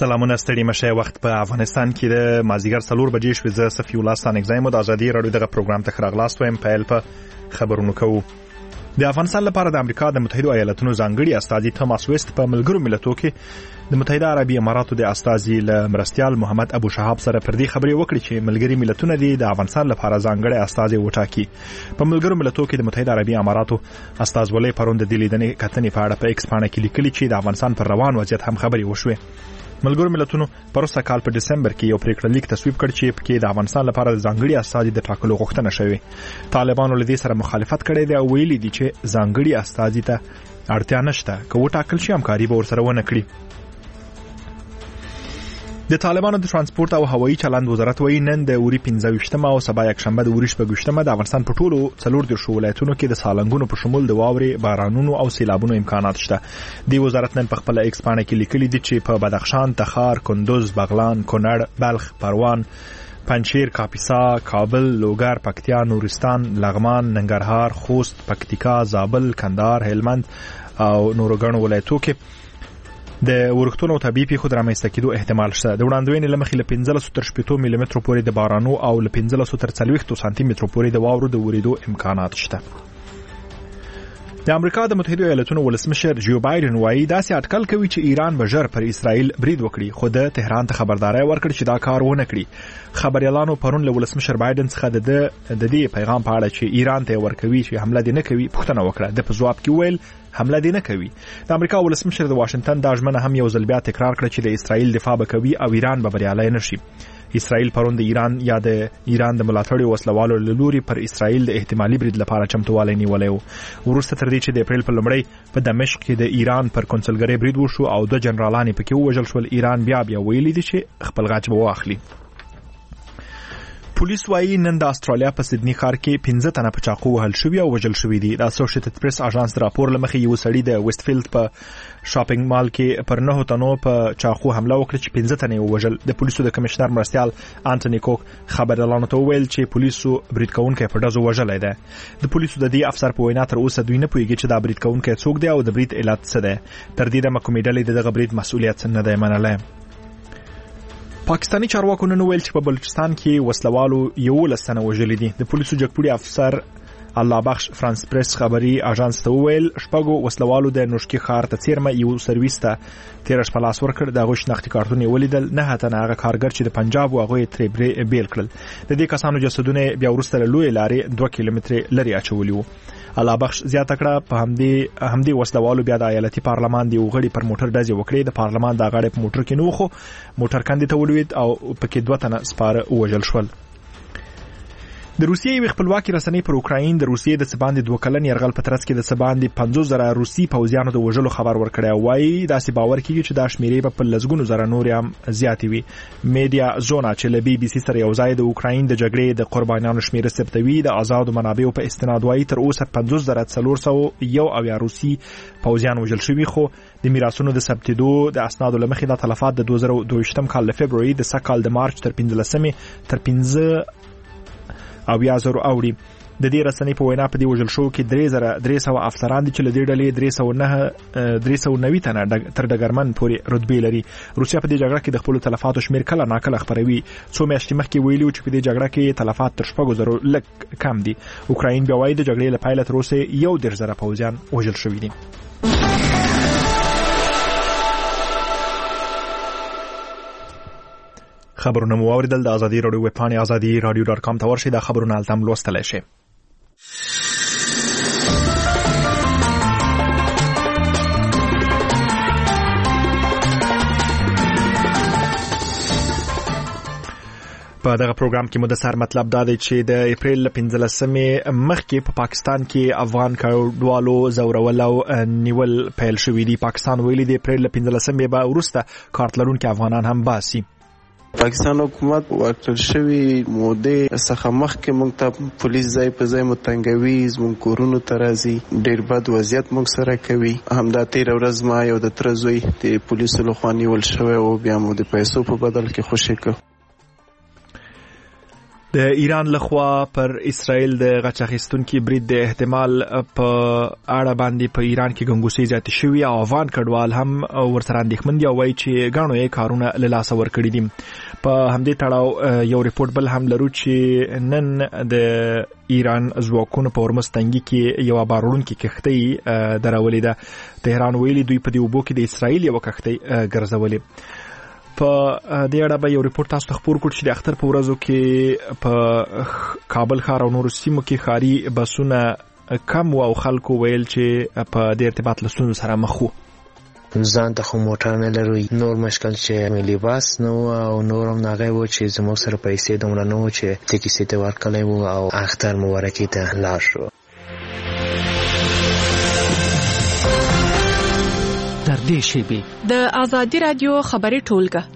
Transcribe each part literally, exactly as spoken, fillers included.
سلامونه ستړي مشه. وخت په افغانستان کې د مازیګر څلور بجې شوې. زه صفي الله ستانګزایم د ازادي رادیو دغه پروګرام ته راغلاست وایم. پیل په خبرونو کوو. د افغانستان لپاره د امریکا د متحده ایالاتونو ځانګړي استازي توماس ویست په ملګرو ملتونو کې د متحده عربي اماراتو د استازي ل مرستيال محمد ابو شهاب سره پر دې خبرې وکړې چې ملګري ملتونه د افغانستان لپاره ځانګړي استازي وټاکي. په ملګرو ملتونو کې د متحده عربي اماراتو استازولۍ پروند د لیدنې کتنې په اړه په ایکس باندې کې لیکلي چې د افغانستان پر روان وضعیت هم خبرې وشوې. ملګرو ملتونو پروسه کال په دسمبر کې یو پریکړه لیک تصویب کړ چې په کې د افغانستان لپاره د ځانګړي استازي د ټاکلو غوښتنه شوې. طالبانو له دې سره مخالفت کړی دی او ویلي دي چې ځانګړي استازي ته اړتیا نشته که وټاکل شي همکاري به ورسره ونه کړي. د طالبانو د ترانسپورت او هوایي چلند وزارت وایي نن د اوري پنځه ویشتمه او سبا یکشنبه د اوري شپږ ویشتمه د افغانستان په ټولو څلور دیرشو ولایتونو کې د سالنګونو په شمول د واورې، بارانونو او سیلابونو امکانات شته. د وزارت نن په خپل ایکس باندې کې لیکلي دي چې په بدخشان، تخار، کندوز، بغلان، کونړ، بلخ، پروان، پنجشیر، کاپیسا، کابل، لوګر، پکتیا، نورستان، لغمان، ننګرهار، خوست، پکتیکا، زابل، کندهار، هلمند او نورو ګڼو ولایتونو کې د ورښتونو او طبيعي پیښو د رامنځته کېدو احتمال شته. د وړاندوینې له مخې له پنځلس تر شپږ ملي مترو پورې د بارانو او له پنځلس تر څلوېښت سانتي مترو پورې د واورو د ورېدو امکانات شته. د امریکا د متحده ایالاتونو ولسمشر جو بایدن وایي داسې اټکل کوي چې ایران به ژر پر اسرائیل برید وکړي، خو د تهران ته خبرداري ورکړي چې دا کار ونه کړي. خبريالانو پرون له ولسمشر بایدن څخه د د دې پیغام په اړه چې ایران ته ورکوي چې حمله دې نه کوي پوښتنه وکړه. د په جواب کې ویل حمله دې نه کوي. د امریکا ولسمشر د واشنگټن د ژمنه هم یو ځل بیا تکرار کړ چې د اسرائیل دفاع وکوي او ایران به بریالي نشي. اسرائیل پرون د ایران یا د ایران د ملاتړي وسلوالو لوري پر اسرائیل د احتمالي برید لپاره چمتووالی نیولې و. ورسته تر دې چې د اپریل په لومړۍ په دمشق کې د ایران پر کنسولګری برید وشو او د جنرالان پکې ووژل شول، ایران بیا بیا ویلي دي چې خپل غاچ به واخلي. پولیس وايي نن د استرالیا په سیدنی ښار کې پنځه تنه په چاقو وهل شوي او وژل شوي دي. د اسوسییټډ پریس اژانس راپور لمخې یو سړی د ویسټفیلډ په شاپینګ مال کې پر نه تنو په چاقو حمله وکړه چې پنځه تنه وژل. د پولیسو د کمشنر مرستيال انټونی کوک خبريالانو ته ویل چې پولیسو برید کوونکي په ډزو وژلای دی. د پولیسو د دې افسر په وینا تر اوسه دوی نه پوهیږي چې دا برید کوونکی څوک دی او د برید علت څه دی. تر دې د کومې ډلې دغه برید مسؤلیت نه دی منلی. پاکستانی چارواکو نن ویل چې په بلوچستان کې وسلوالو یولس تنه وژلي دي. د پولیسو جګپوړي افسر الله بخش فرانس پریس خبري اژانس ته ویل شپږو وسلوالو د نوشکی ښار ته چیرمه یو سرویس ته تیر شپه لاس ورکړ. د غوښ نختي کارتونه ولیدل. نه تنه هغه کارګر چې د پنجاب او هغه تری بیل کړل. د دې کسانو جسدونه بیا ورسته لوی لارې دوه کیلومتره لري اچولي وو. الله بخش زیاته کړه په همدې همدې وسلوالو بیا د ایالتي پارلمان دی وغړي پر موټر ډزې وکړې. د پارلمان د غاړې په موټر کې نو خو موټر کاندې ته ولوید او پکې دوه تنه سپاره وژل شول. د روسیې یو خپلواکي رسنۍ پر اوکراین د روسیې د سباندې دوه کلن يرغل په ترڅ کې د سباندې پنځوس زره روسي پوځیانو د وژلو خبر ورکړی. وایي داسې باور کیږي چې دا شمیرې په لزګونو زره نور هم زیاتې وي. میډیا زونا چې له بي بي سي سره یو ځای د اوکراین د جګړې د قربانیانو شمیره ثبتوي د آزادو منابعو په استناد وایي تر اوسه پنځوس زره څلور سوه یو اویا روسي پوځیان وژل شوي، خو د میراثونو د ثبتېدو د اسنادو له مخې د تلفات د دوه زره دوه ویشتم کال له فبروري د سکهال د مارچ تر پنځلسمې تر پنځه او بیا زرو اوړي. د دې رسنۍ په وینا په دې وژل شو کې درې زره درې سوه افسران دي چې له دې ډلې درې سوه نه درې سوه نوي تنه تر ډګرمن پورې رتبې لري. روسیا په دې جګړه کې د خپل تلفاتو شمیر کله ناکله خبروي. څو میاشتې مخکې ویلي چې په دې جګړه کې تلفات تر شپږو زرو لږ کم دي. اوکراین بیا وایي د جګړې له پیله تر اوسه یو دېرش زره پوځیان وژل شوي دي. خبرونه مو اوریدل. د ازادي رادیو ویب پاڼه ازادي رادیو ډاټ کام ته ورشئ. دا خبرونه هلته هم لوستلی شئ. په دغه پروګرام کې مدثر مطلب دا دی چې د اپریل پنځلسمې مخکې په پاکستان کې افغان کډوالو زورول او نیول پیل شوی دی. پاکستان ویلي دی اپریل پنځلسمې به وروسته کارت لرونکي افغانان هم باسي. پاکستان حکومت ورکړل شوی مودې څخه مخکې موږ ته پولیس ځای په ځای متنګوي، زموږ کورونو ته راځي، ډېر بد وضعیت موږ سره کوي. همدا تېره ورځ ما یو د تره زوی د پولیسو لخوا نیول شوی او بیا مو د پیسو په بدل کې خوشي کړ. د ایران لخوا پر اسرائیل د غچ اخیستونکي برید د احتمال په اړه باندې په ایران کې ګنګوسې زیاتې شوې او افغان کډوال هم ورسره اندېښمن دي او وایي چې ګڼو یې کارونه له لاسه ورکړي دي. په همدې تړاو یو ریپورت بل هم لرو چې نن د ایران ځواکونو په هرمز تنګي کې یو بارونکې کښتۍ درولې ده. تهران ویلي دوی په دې اوبو کې د اسرائیل یو کښتۍ ګرځولې. په دې اړه به یو ریپورت تاسو ته خپور کړو چې د اختر په ورځو کې په کابل ښار او نورو سیمو کې ښاري بسونه کم او خلکو ویل چې په دې ارتباط له ستونزو سره مخ وو. ځان ته خو موټر نه لرو، نور مشکل چې ملي باس نو او نور هم هغه و چې زموږ سره پیسې دومره نه و چې ټیکسي ته ورکړی وو او اختر مبارکي ته لاړ شو. د آزادی رادیو خبري ټولګه.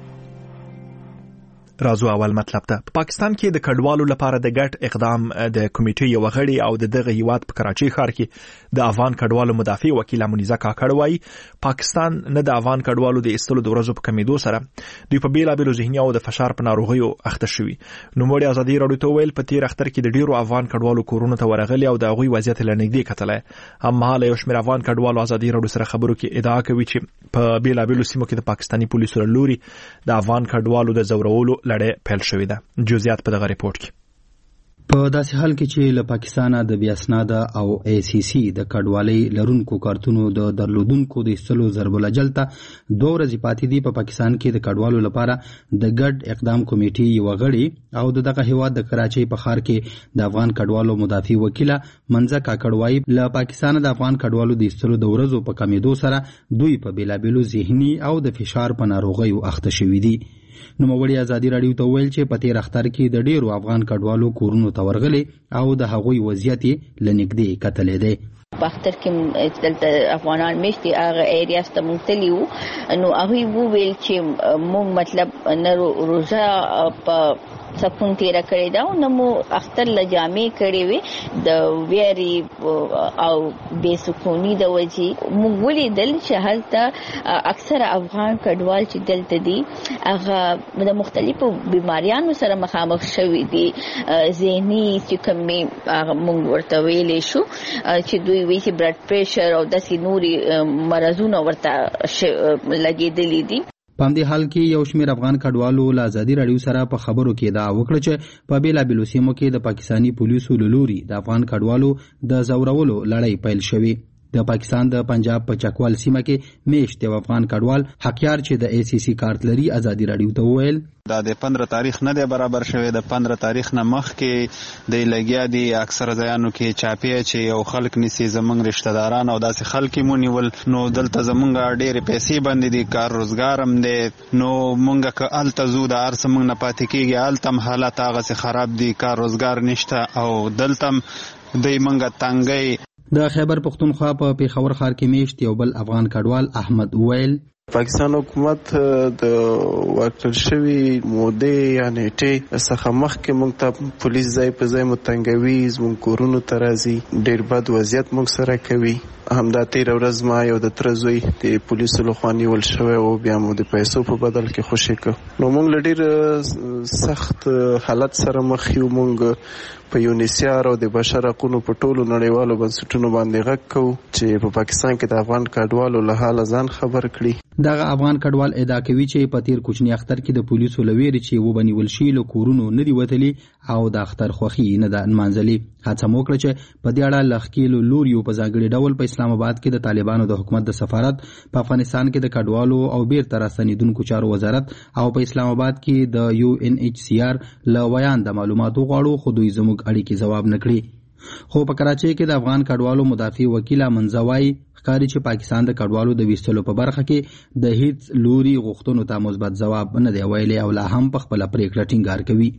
راځو اول مطلب ته. په پاکستان کې د کډوالو لپاره د ګډ اقدام د کمیټې یو غړي او د دغه هیواد په کراچۍ ښار کې د افغان کډوالو مدافع وکیل منیزه کاکړ وایي پاکستان نه د افغان کډوالو د ایستلو د ورځو په کمیدو سره دوی په بیلابیلو ذهني او د فشار په ناروغیو اخته شوي. نوموړي ازادي راډیو ته ویل په تیر اختر کې د ډیرو افغان کډوالو کورونو ته ورغلي او د هغوی وضعیت له نږدې کتلای. هممهاله یو شمېر افغان کډوالو ازادي راډیو سره خبرو کې ادعا کوي چې په بیلابیلو سیمو کې د پاکستاني پولیسو له لوري د افغان کډوالو د ځورولو لړۍ پیل شوې ده. جزئیات په دغه ریپورت کې. په داسې حال کې چې له پاکستانه د بیا اسناده او ای سی سی د کډوالۍ لرونکو کارتونو د درلودونکو د ایستلو ضرب الاجل ته دوه ورځې پاتې دي. په پاکستان کې د کډوالو لپاره د ګډ اقدام کمیټې یو غړي او د دغه هیواد د کراچۍ په ښار کې د افغان کډوالو مدافع وکیله منزه کاکړ وایي له پاکستانه د افغان کډوالو د ایستلو د ورځو په کمیدو سره دوی په بیلابیلو ذهني او د فشار په ناروغیو اخته شوي دي. نوموړي ازادي راډیو ته ویل چې په تیر اختر کې د ډیرو افغان کډوالو کورونو ته ورغلي او د هغوی وضعیت له نږدې کتلې دی. په اختر کې دلته افغانان مشتي هغه ایریاس ته مونتلی وو نو هغه وو ویل چې مونږ مطلب نه روزه په سکون تیر کړی دا نو مو اختر لجامې کړې وي د ویری او بے سکونی د وجې مونږ ولیدل چې هلته اکثر افغان کډوال چې دلته دي هغه د مختلفو بیماریانو سره مخامخ شوي دي. ذهني چې کومې هغه مونږ ورته ویلې شو چې دوی وی چې بلډ پریشر او داسې نوري مرزونه ورته لګېدلې دي. په همدې حال کې یو شمېر افغان کډوالو له ازادي راډیو سره په خبرو کې ادعا وکړه چې په بیلابیلو سیمو کې د پاکستاني پولیسو له لوري د افغان کډوالو د ځورولو لړۍ پیل شوې. د پاکستان د پنجاب په چکوال سیمه کې میشت یو افغان کډوال حقیار چې د ای سی سی کارت لري ازادي راډیو ته وویل دا د پندره تاریخ نه دی برابر شوی. د پندره تاریخ نه مخکې د لګیا دي اکثر ځایانو کې چاپی چې یو خلک نسی زمونږ رشتہ داران او داسې خلک مونیول نو دلته زمونږ ډېرې پیسې باندې دي کار روزګار هم دی نو مونږ که الته زو د ارس مونږ نه پاتې کېږي التم حالت هغه خراب دي کار روزګار نشته او دلتم دوی مونږ تنګي. د خیبر پختونخوا په پیښور ښار کې میشت یو بل افغان کډوال احمد ویل پاکستان حکومت د ورکړل شوی مودې یا نیټې څخه مخکې موږ ته پولیس ځای په ځای متنګوي، زموږ کورونو ته راځي، ډېر بد وضعیت موږ سره کوي. همدا تېره ورځ ما یو د تره زوی د پولیسو لخوا نیول شوی او بیا مو د پیسو په بدل کې خوشي کړ. نو موږ له ډېر سخت حالت سره مخ یو. موږ په یونیسیار او د بشر حقونو په ټولو نړیوالو بنسټونو باندې غږ کوو چې په پاکستان کې د افغان کډوالو له حاله ځان خبر کړي. دغه افغان کډوال ادعا کوي چې په تیر کوچني اختر کې د پولیسو له ویرې چې وبنیول شي له کورونو نه دي وتلي او د اختر خوښي نه ده نمانځلې. هڅه مو وکړه چې په دې اړه له ښکېلو لوریو په ځانګړي ډول په اسلام آباد کې د طالبانو د حکومت د سفارت، په افغانستان کې د کډوالو او بیرته راستنېدونکو چارو وزارت او په اسلام آباد کې د یو ان ایچ سی آر له ویان د معلوماتو غواړو خو دوی زموږ اړیکې ځواب نه کړي. خو په کراچۍ کې د افغان کډوالو مدافع وکیله منزه وایي ښکاري چې پاکستان د کډوالو د ویستلو په برخه کې د هیڅ لوري غوښتنو ته مثبت ځواب نه دی ویلی او لا هم په خپله پرېکړه ټینګار کوي.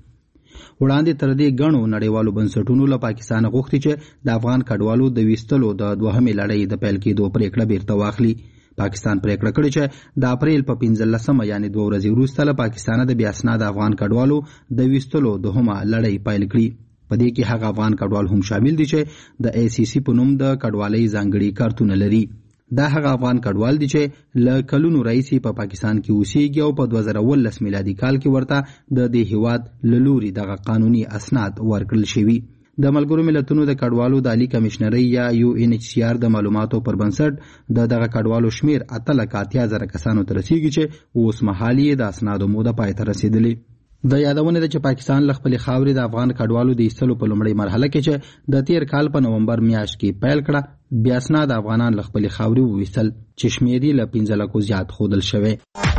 وړاندې تر دې ګڼو نړیوالو بنسټونو له پاکستانه غوښتي چې د افغان کډوالو د ویستلو د دوهمې لړۍ د پیل کېدو پرېکړه بیرته واخلي. پاکستان پرېکړه کړې چې د اپریل په پنځلسمه یعنې دوه ورځې وروسته له پاکستانه د بې اسناده افغان کډوالو د ویستلو دوهمه لړۍ پیل کړي. په دې کې هغه افغان کډوال هم شامل دي چې د ای سی سی په نوم د کډوالۍ ځانګړي کارتونه لري. دا هغه افغان کډوال دي چې له کلونو راهیسې په پاکستان کې اوسېږي او په دوه زره اوولس میلادي کال کې ورته د دې هیواد له لوري دغه قانوني اسناد ورکړل شوي. د ملګرو ملتونو د کډوالو د عالی کمشنرۍ یا یو ان ایچ سی آر د معلوماتو پر بنسټ د دغه کډوالو شمیر اته لکه اتیا زره کسانو ته رسیږي چې اوس مهال یې د اسنادو موده پای ته رسیدلې. د یادونه ده چې پاکستان له خپلې خاورې د افغان کډوالو د ایستلو په لومړۍ مرحله کې چې د تیر کال په نومبر میاشت کې پیل کړه، بیا اسناد افغانان له خپلې خاورې وویستل چې شمیر یې له پنځه لکو زیات ښودل شوی.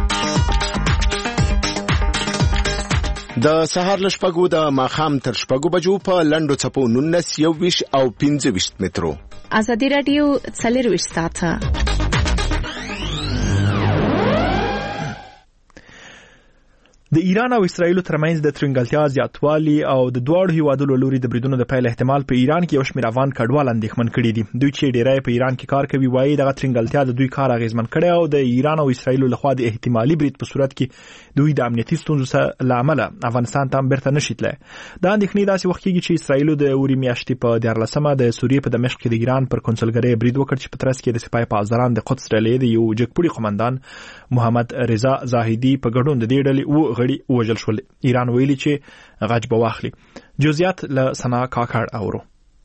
د سهار له شپږو د ماښام تر شپږو بجو په لنډو څپو نولس، یو ویشت او پنځه ویشت مترو. ازادي راډیو څلرویشت ساعته. د ایران او اسرایل ترمنځ د ترنګلتیا زیاتوالی او د دواړو هیوادونو لوري د بریدونو د پیل احتمال په ایران کې یو شمېر افغان کډوال اندېښمن کړي دي. دوی چې ډیری په ایران کې کار کوي وایي دغه ترنګلتیا د دوی کار اغیزمن کړي او د ایران او اسرایل لخوا د احتمالي برید په صورت کې دوی د امنیتي ستونزو سره لامل افغانستان ته بیرته نشي تللی. دا اندېښنې داسې وخت کېږي چې اسرایل د اوري میاشتې په دیارلسمه د سوریې په دمشق کې د ایران پر کنسولګرۍ برید وکړ چې په ترڅ کې د سپاه پاسداران د قدس ډلې د یو جګپوړي قومندان محمد رضا زاهدي په ګډون د دې ډلې و غړي وژل شول. ایران ویلي چې غچ به واخلي. جزئیات له سنا کاکړ اورو.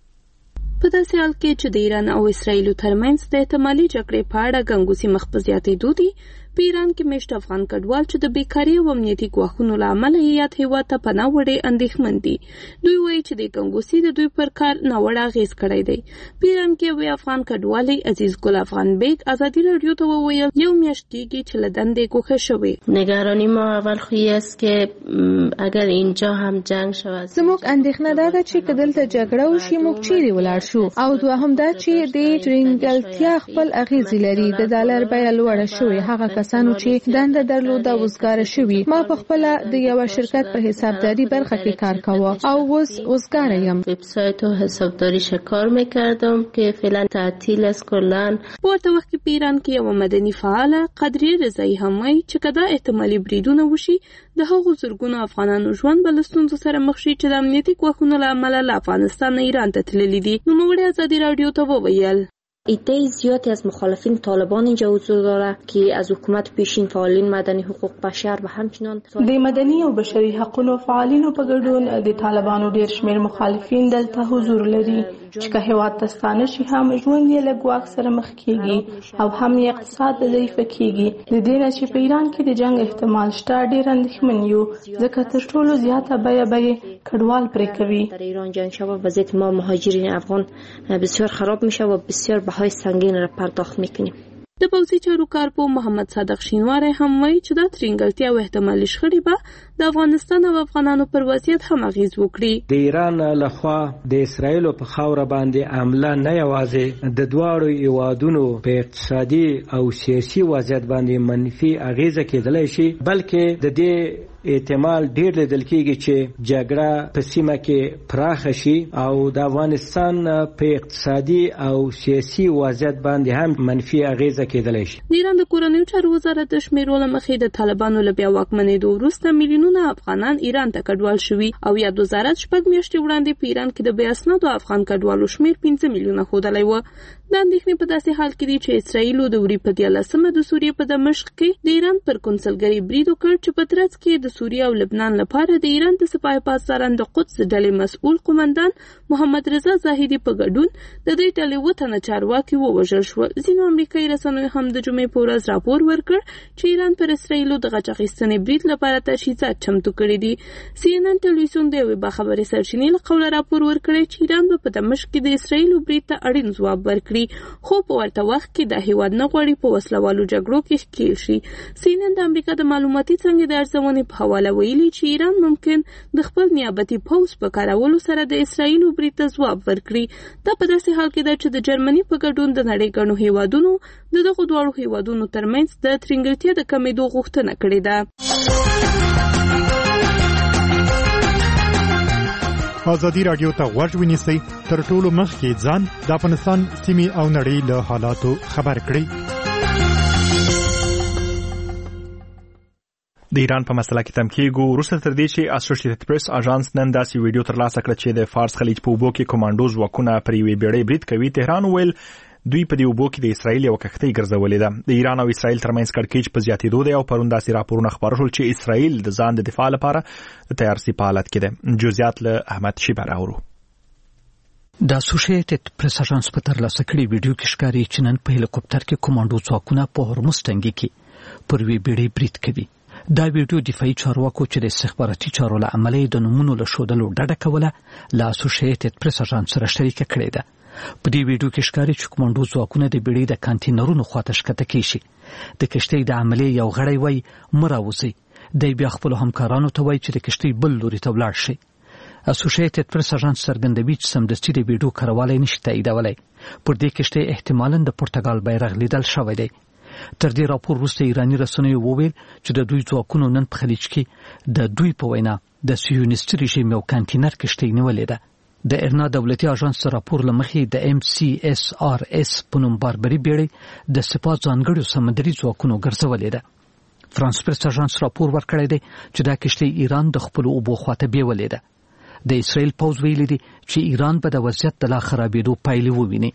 په داسې حال کې چې د ایران او اسرایل ترمنځ د احتمالي جګړې په اړه ګنګوسې مخ په زیاتېدو دي، په ایران کې مېشت افغان کډوال چې د بیکارۍ او امنیتي ګواښونو له امله یې یاد هېواد ته پناه وړي اندېښمن دي. دوی وایي چې د ګنګوسې د دوی پر کار ناوړه اغېز کړی دی. په ایران کې یو افغان کډوالی عزیز ګل افغان بیگ ازادي راډیو ته وویل یو میاشت کېږي چې له دندې ګوښه شوی. نگرانی ما اول خو یې است که اگر اینجا هم جنگ شود. زموږ اندېښنه دا ده چې که دلته جګړه وشي موږ چیرې ولاړ شو، او دوهم دا چې د ترنګلتیا خپل اغېزې لري. د ډالر بیه لوړه شوې، هغه کسانو چې دنده درلوده وزګاره شوي. ما په خپل د یو شرکت په حسابداري برخه کې کار کاوه او اوس وزګاره یم. وبسایت او حسابداریش کار میکردم که فعلا تعطیل است کلا. په ورته وخت کې په ایران کې یو مدني فعاله قدریه رضایی هم وایي چې کدا احتمالي بریدونه وشي د هغو زرګونو افغانانو ژوند بل ستونزو سره مخ شي چې د امنیتي ګواښونو له امله له افغانستان نه ایران ته تللي دي. نوموړي ازادي راډیو ته وویل ایده زیادی از مخالفین طالبان اینجا حضور داره که از حکومت پیشین فعالین مدنی حقوق بشر و همچنان د مدني او بشري حقوقو فعالینو په ګډون د طالبانو ډیر شمیر مخالفین دلته حضور لري چې که هیواد ته ستانه شي هم ژوند یې له ګواښ سره مخ کیږي او هم یې اقتصاد ضعیف کیږي. د دې نه چې په ایران کې د جنگ احتمال شته ډیر اندېښمن یو، ځکه تر ټولو زیاته بیه به کډوال پرې کوي. در ایران جنگ شود وضعیت ما مهاجرین افغان بسیار خراب میشه و بسیار های سنگین را پرداخت میکنیم. د پوځي چارو کارپو محمد صادق شینواری هم وایي چې دا ترنګلتیا او احتمالي شخړې به د افغانستان او افغانانو پر وضعیت هم اغیز وکړي. د ایران لخوا د اسرایل په خاوره باندې حمله نه یوازې د دواړو هیوادونو په اقتصادي او سیاسي وضعیت باندې منفي اغیزه کېدلی شي، بلکې د دې احتمال ډیر لیدل کېږي چې جګړه په سیمه کې پراخه شي او د افغانستان په اقتصادي او سیاسي وضعیت باندې هم منفي اغیزه کېدلی شي. د ایران د کورنیو چارو وزارت د شمیرو له مخې د طالبانو له بیا واکمنېدو وروسته میلیونونه افغانان ایران ته کډوال شوي او یاد وزارت شپږ میاشتې وړاندې په ایران کې د بې اسنادو افغان کډوالو شمیر پنځه میلیونه ښودلی و. د اندېښنې په داسې حال کې دي چې اسرایلو د وري په دیارلسمه د سوریې په دمشق کې د ایران پر کنسولګرۍ برید وکړ چې په ترڅ کې د سوریې او لبنان لپاره د ایران د سپاه پاسداران د قدس ډلې مسؤل قومندان محمد رضا زاهدي په ګډون د دې ډلې اووه تنه چارواکي ووژل شول. ځینو امریکایي رسنیو هم د جمعې په ورځ راپور ورکړ چې ایران پر اسرایلو د غچ اخیستنې برید لپاره تجهیزات چمتو کړي دي. سی ان ان ټلویزیون د یوې باخبرې سرچینې له قوله راپور ورکړی چې ایران به په دمشق کې د اسرایلو برید ته اړین ځواب ورکړي، خو په ورته وخت کې د هیواد نه غواړي په وسلوالو جګړو کې ښکیل شي. سی ان ان د امریکا د معلوماتي څانګې د ارزونې په حواله ویلي چې ایران ممکن د خپل نیابتي پوځ په کارولو سره د اسرایلو برید ته ځواب ورکړي. دا په داسې حال کې ده چې د جرمني په ګډون د نړۍ ګڼو هیوادونو د دغو دواړو هیوادونو ترمنځ د ترنګلتیا د کمېدو غوښتنه کړې ده. ازادي راډیو ته غوږ ونیسئ، تر ټولو مخکې ځان د افغانستان سیمې او نړۍ له حالاتو خبر کړئ. د ایران په مسله کې تمکیږو وروسته تر دې چې اسوسییټډ پریس اژانس نن داسې ویډیو ترلاسه کړه چې د فارس خلیج په اوبو کې کمانډو ځواکونه پر یوې بیړۍ برید کوي. تهران ویل دوی په دې اوبو کې د اسرائیل یو کښتۍ ګرځولې ده. د ایران او اسرائیل ترمنځ کړکېچ په زیاتېدو دی او پرون داسې راپورونه خپاره شول چې اسرائیل د ځان د دفاع لپاره د تیارسي په حالت کې ده. جزئیات له احمد شیبر اورو. د اسوسییټډ پریس اژانس په ترلاسه کړي ویډیو کې ښکاري چې نن په هلیکوپټر کې کمانډو ځواکونه په هرمز تنګي کې پر وی بیړۍ برید کوي. دا ویډیو دفاعي چارواکو چې د استخباراتي چارو له امله د نمونو له ښودلو ډډه کوله له اسوسییټډ پریس اژانس سره شریکه کړې ده. په دې ویډیو کې ښکاري چې کمانډو ځواکونه د بیړۍ د کانټینرونو خواته ښکته کیږي. د کشتۍ د عملې یو غړی وایي مه راوځئ. دی بیا خپلو همکارانو ته وایي چې د کشتۍ بل لوري ته ولاړ شي. اسوسییټډ پریس اژانس څرګندوي چې سمدستي د ویډیو کاروالی نشي تاییدولی. پر دې کشتۍ احتمالاً د پرتګال بیرغ لیدل شوی دی. تر دې راپور وروسته ایراني رسنیو وویل چې د دوی ځواکونو نن په خلیج کې د دوی په وینا د سیونیستي رژیم یو کانټینر کشتۍ نیولې ده. د ارنا دولتي اژانس راپور له مخې د ام سی اس آر اس په نوم باربري بیړۍ د سپاه ځانګړو سمندري ځواکونو ګرځولې ده. فرانس پریس اژانس راپور ورکړی دی چې دا کشتۍ ایران د خپلو اوبو خواته بیولې ده. د اسرائیل پوځ ویلي دي چې ایران به د وضعیت د لا خرابېدو پایلې وویني.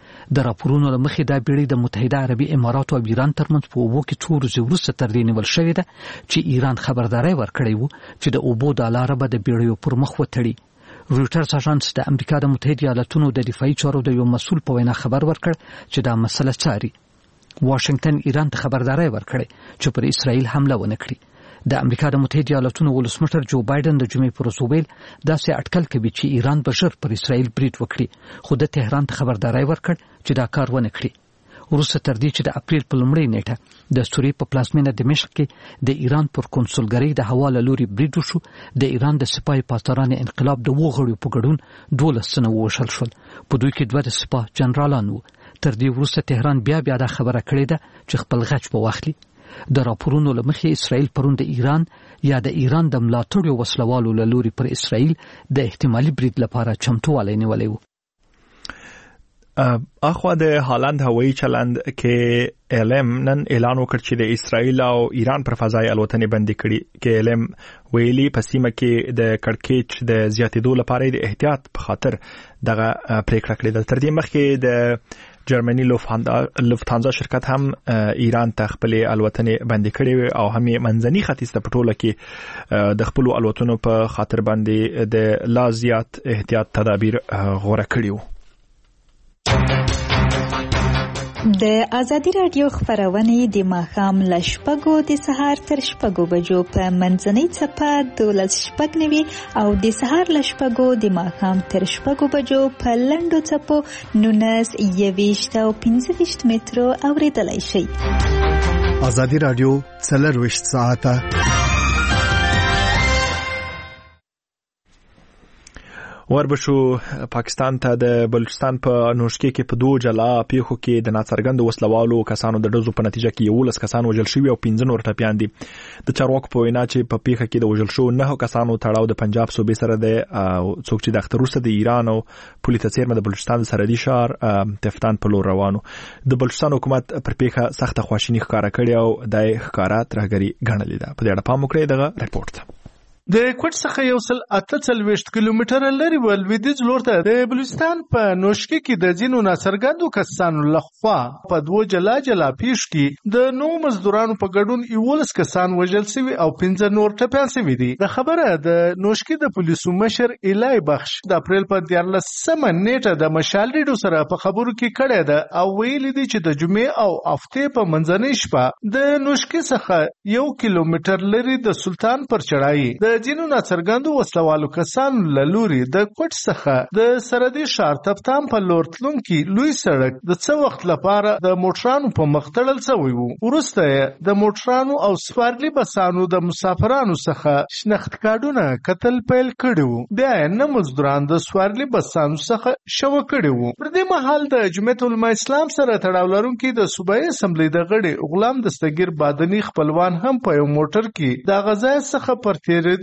د راپورونو له مخې دا بیړۍ د متحده عربي اماراتو او ایران ترمنځ په اوبو کې څو ورځې وروسته تر دې نیول شوې ده چې ایران خبرداری ورکړی و چې د اوبو دا لاره به د بیړیو پر مخ وتړي. رویټرز اژانس د امریکا د متحده ایالاتونو د دفاعي چارو د یو مسؤل په وینا خبر ورکړ چې دا مسله څاري. واشنگټن ایران ته خبرداری ورکړی چې پر اسرائیل حمله ونه کړي. د امریکا د متحده ایالاتونو ولسمشر جو بایدن د جمعې پر ورځ ویل داسې اټکل کوي چې ایران به ژر پر اسرائیل برید وکړي، خو د تهران ته خبرداری ورکړ چې دا کار ونه کړي. وروسته تر دې چې د اپریل په لومړۍ نیټه د سوریې په پلازمینه دمشق کې د ایران پر کنسولګرۍ د هوا له لوري برید وشو، د ایران د سپاه پاسداران انقلاب د اووه غړو په ګډون دولس تنه ووژل شول. په دوی کې دوه د سپاه جنرالان وو. تر دې وروسته تهران بیا بیا دا خبره کړې ده چې خپل غچ به واخلي. د راپورونو له مخې اسرائیل پرون د ایران یا د ایران د ملاتړو وسلوالو له لوري پر اسرائیل د احتمالي برید لپاره چمتووالی نیولی و. اخوا د هالند هوایي چلند کې ال ام نن اعلان وکړ چې د اسرائیل او ایران پر فضایي الوتنې بندي کړي. کې ال ام ویلي په سیمه کې د کړکېچ د زیاتېدو لپاره د احتیاط په خاطر دغه پریکړه کړې ده. تر دې مخکې د جرمني لوفتانزا شرکت هم ایران ته خپل الوتنې بندي کړې او هم منځني ختیځ ته پټوله کې د خپل الوتنو په خاطر باندې د لا زیات احتیاط تدابیر غوړه کړي وو. د ازادي رادیو خبرونه د ماښام له شپږو د سهار تر شپږو بجو په منځنۍ څپه دولس شپږ نوي او د سهار له شپږو د ماښام تر شپږو بجو په لنډو څپو نولس یویشت او پنځه ویشت مترو اوریدلای شئ. ازادي رادیو څلرویشت ساعته وربشو پاکستان ته د بلوچستان په نوشکې کې په دوه جلا پیښو کې د ناڅرګند وسلوالو کسانو د ډزو په نتیجه کې یولس کسان وژل شوي او پنځه نور ټپیان دي. د چارواکو په وینا چې په پیښه کې د وژل شوو نهو کسانو تړاو د پنجاب صوبې سره دی. څوک چې د اختر وروسته د ایران او پولیس څیرمه د بلوچستان د سرحدي ښار تفتان په لور روانو. د بلوچستان حکومت پر پیښه سخته خواشیني ښکاره کړې او د ښکارا ترهګري ګڼلې ده. په دې اړه پام وکړئ دغه رپورټ ته. د کوټ څخه یو سل اته څلوېښت کیلومتره لرې ول لویدیځ لور ته د بلوچستان په نوشکې کې د ځینو ناڅرګندو کسانو لخوا په دوه جلا جلا پیښ کې د نو مزدورانو په ګډون یولس کسان وژل شوي او پنځه نور ټپیان شوي دي. د خبره د نوشکې د پولیسو مشر الای بخش د اپریل په دیارلسمه نیټه د مشال ریډیو سره په خبرو کې کړی ده او ویلي دي چې د جمعې او هفتې په منځنۍ شپه د نوشکې څخه یو کیلومتر لرې د سلطان پر چړای د ځینو ناڅرګندو وسلوالو کسانو له لوري د کوټ څخه د سرحدي ښار تفتان په لور تلونکي لوی سړک د څه وخت لپاره د موټرانو په مخ تړل شوی و. وروسته یې د موټرانو او سپارلي بسانو د مسافرانو څخه شناخت کارډونه کتل پیل کړي وو. بیا یې نه مزدوران د سپارلي بسانو څخه شوه کړي وو. پر دې مهال د جمعیت العلماء اسلام سره تړاو لرونکي د صوبایي اسمبلۍ د غړي غلام دستګیر بادني خپلوان هم په یو موټر کې د غزا څخه پر تیرېدو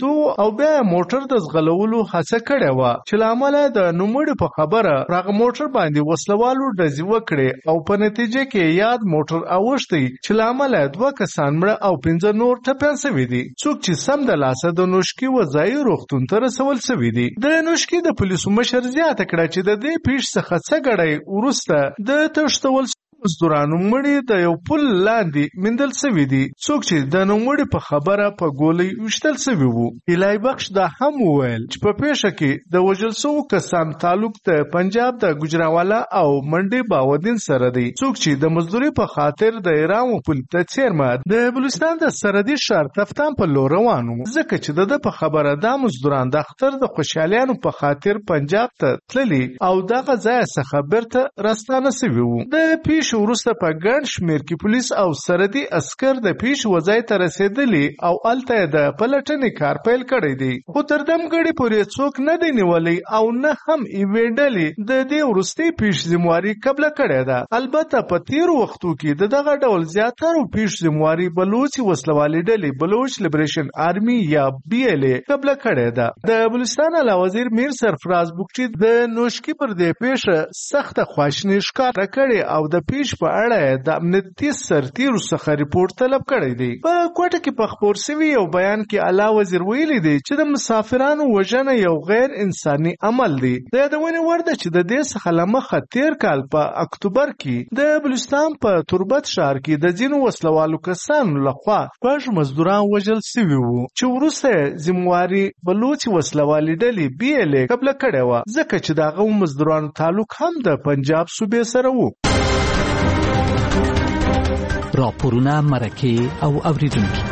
تیریدو او بیا موټر د ځغلولو هڅه کړې وه چې له امله د نوموړي په خبره هغه موټر باندې وسلوالو ډزې وکړې او په نتیجه کې یاد موټر اوښتی چې له امله دوه کسان مړه او پنځه نور ټپیان سوي دي. څوک چې سم د لاسه د نوشکي وځایي روغتون ته رسول سوي دي. د نوشکي د پولیسو مشر زیاته کړه چې د دې پیښې څخه څه ګړی وروسته د تښتول مزدورانو مړي د یو پل لاندې میندل سوي دي. څوک چې د نوموړي په خبره په ګولۍ وشتل سوي وو. الهي بخش دا هم وویل چې په پیښه کې د وژل سوو کسان تعلق د پنجاب د ګجراوالا او منډي باودین سره دی. څوک چې د مزدوري په خاطر د ایران پل ته څیرمه د بلوچستان د سرحدي ښار تفتان په لور روان وو، ځکه چې د په خبره دا مزدوران د اختر د خوشحالیانو په خاطر پنجاب ته تللي او دغه ځای څخه بیرته راستانه سوي وو. د پیښې وروسته په ګڼ شمېر کې پولیس او سرحدي عسکر د پیښې وځای ته رسېدلي او هلته یې د پلټنې کار پیل کړی دی، خو تر دمګړې پورې څوک نه دی نیولی او نه هم یوې ډلې د دې وروستۍ پیښې ذمواري قبله کړې ده. البته په تېرو وختو کې د دغه ډول زیاترو پیښو ذمواري بلوچي وسلوالې ډلې بلوچ لیبریشن آرمي یا بي ایل اے قبله کړې ده. د بلوچستان اعلی وزیر میر سرفراز بوکچي د نوشکي پر دې پیښه سخته خواشیني ښکاره کړې او د پیښې په اړه د امنیتي سرتیرو څخه ریپورت طلب کړی دی. په کوټه کې په خپور شوي یو بیان کې اعلی وزیر ویلي دی چې د مسافرانو وژنه یو غیر انساني عمل دی. د یادونې وړ ده چې د دې څخه له مخه تېر کال په اکتوبر کې د بلوچستان په تربت ښار کې د ځینو وسلوالو کسانو لخوا شپږ مزدوران وژل سوي وو چې وروسته ذمواري بلوچي وسلوالې ډلې بي ایل اے قبله کړې وه، ځکه چې د هغو مزدورانو تعلق هم د پنجاب صوبې سره وو. راپورونه، مرکې او اوریدونکي.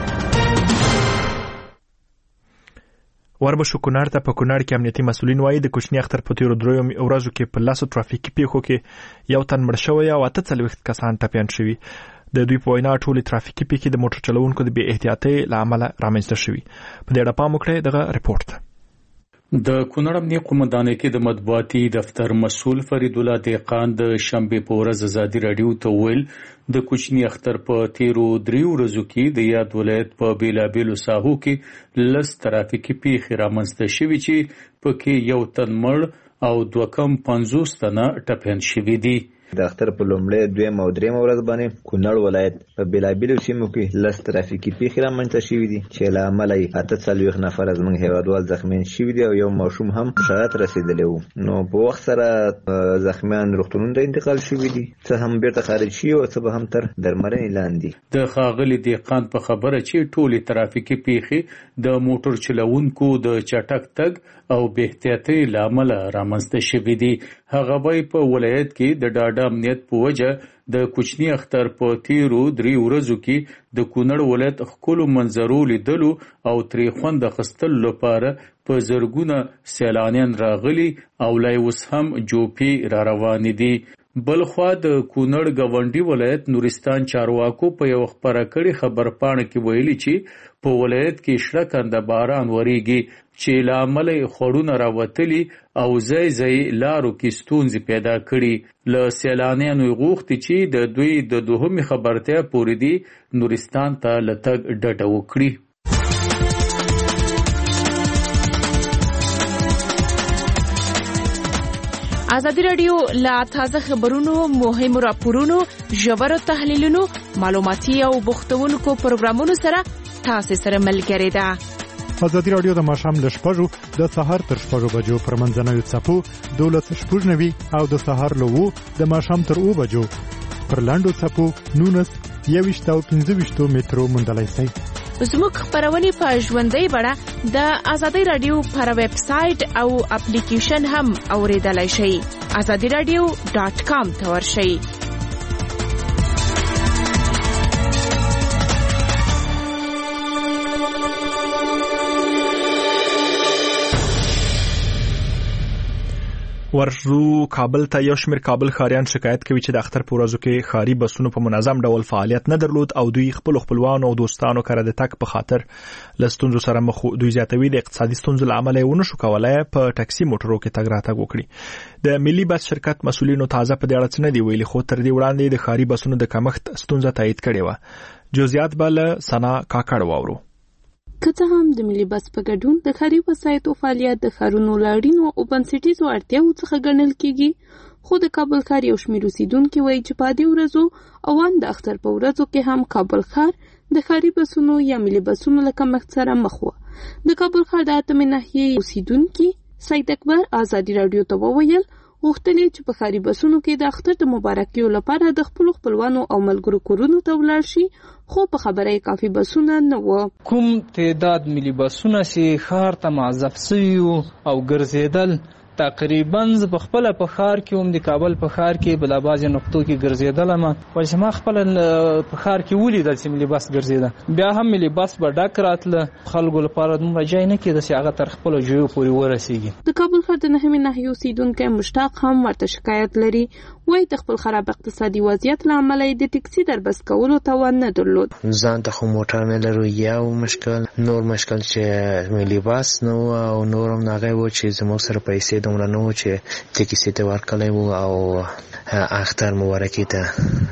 وربشو کونړ ته په کونړ کې امنیتي مسؤلین وایي د کوچني اختر په تیرو دریو ورځو کې په لاسو ترافیکي پیښو کې یو تن مړ شوی او اته څلوېښت کسان ټپیان شوي. د دوی په وینا ټولې ترافیکي پیښې د موټر چلوونکو د بې احتیاطۍ له امله رامنځته شوي. په دې اړه پام وکړئ دغه رپورټ ته. د کونړ امنیه قومندانۍ کې د مطبوعاتي دفتر مسؤل فرید الله دهقان د شنبې په ورځ ازادي راډیو ته وویل د کوچني اختر په تیرو دریو ورځو کې د یاد ولایت په بیلابیلو ساحو کې لس ترافیکي پیښې رامنځته شوي چې پکې یو تن مړ او دوه کم پنځوس تنه ټپیان شوي دي. د اختر په لومړۍ دویم او دریم ورځ باندې کونړ ولایت په بیلابیلو سیمو کې لس ترافیکي پیښې رامنځته شوي دي چې له امله یې اته څلوېښت نفر زموږ هیوادوال زخمیان شوي دي او یو ماشوم هم شاید رسېدلی و. نو په وخت سره زخمیان روغتونونو ته انتقال شوي دي، څه هم بیرته خارج شوي او څه به هم تر درملنې لاندې. د ښاغلي دهقان په خبره چې ټولې ترافیکي پیښې د موټر چلوونکو د چټک تګ او بې احتیاطۍ له امله رامنځته شوي دي. هغه وایي په ولایت کې د ډاډه امنیت په وجه د کوچني اختر په تیرو درې ورځو کې د کونړ ولایت ښکلو منظرو لیدلو او ترې خوند اخیستلو لپاره په زرګونه سیلانیان راغلي او لا اوس هم جوپې را روانې دي. بلخوا د کونړ ګاونډي ولایت نورستان چارواکو په یو خبره کړي خبر پاڼه کې ویلي چې په ولایت کې شړکنده باران وریږي چې له امله خړونه راوتلي او ځای ځای لارو کې ستونزې پیدا کړي. له سیلانیانو غوښتي چې د دوی د دوهمې خبرتیا پورې دی نورستان ته له تګ ډډه وکړي. ازادي راډیو لا تازه خبرونو، مهمو راپورونو، ژورو تحلیلونو، معلوماتي او بوختونکو پروګرامونو سره تاسو سره ملګری ده. ازادي راډیو د ماښام له شپږو د سهار تر شپږو بجو پر منځنوي څپو دولس شپږ نوي او د سهار له اوو د ماښام تر اوو بجو پر لاندو څپو نونس یوویشت او پنځه ویشتو مترو موندلی شئ. زموږ خبرونه په ژوندۍ بڼه د ازادي راډیو پر ویب سټ او اپلیکیشن هم اوریدلای شئ. ازادي راډیو ډاٹ کام ته ورشئ. ورزو کابل ته یو شمېر کابل ښاریان شکایت کوي چې د اختر په ورځو کې ښاري بسونو په منظم ډول فعالیت نه درلود او دوی خپل خپلوانو او دوستانو کره د تک په خاطر له ستونزو سره مخ دوی زیاتوي. د اقتصادي ستونزو له امله یې ونه شو کولی په ټکسي موټرو کې تګ راتګ وکړي. د ملي بس شرکت مسؤلینو تازه په دې اړه څه نه دي ویلي، خو تر دې وړاندې د ښاري بسونو د کمښت ستونزه تایید کړې وه. جزئیات به له سنا کاکړ واورو. که څه هم د ملي بس په ګډون د ښاري وسایطو فعالیت د ښارونو له اړینو او بنسټیزو اړتیاوو څخه ګڼل کیږي، خو د کابل ښار یو شمېر اوسیدونکي وایي چې په دې ورځو او ان د اختر په ورځو کې هم کابل ښار د ښاري بسونو یا ملي بسونو له کمښت سره مخ و. د کابل ښار د اتمې ناحیې اوسیدونکي سید اکبر ازادي راډیو ته وویل غوښتل چې په ښاري بسونو کې د اختر د مبارکیو لپاره د خپلو خپلوانو او ملګرو کورونو ته ولاړ شي، خو په خبره یې کافي بسونه نه و. کوم تعداد ملي بسونه چې ښار ته معزف سوي او ګرځېدل تقریبا په خپل په ښار کې هم د کابل په ښار کې بلا بعضې نقطو کې ګرځېدلم، چې ما خپل په ښار کې ولیدل چې ملي بس ګرځېده. بیا هم ملي بس به ډک راتله، خلکو لپاره دومره ځای نه کېده چې هغه تر خپلو ژویو پورې ورسېږي. د کابل ښار د نهمې ناحیې اوسیدونکی مشتاق هم ورته شکایت لري، وایي د خپل خراب اقتصادي وضعیت له امله یې د ټکسي در بس کولو توان نه درلود. ځان ته خو موټر نه لرو، یو مشکل، نور مشکل چې ملي بس نه و او نور هم هغه و چې زموږ سره پیسې دومره نه و چې ټکسي ته ورکړی و او اختر مبارکي ته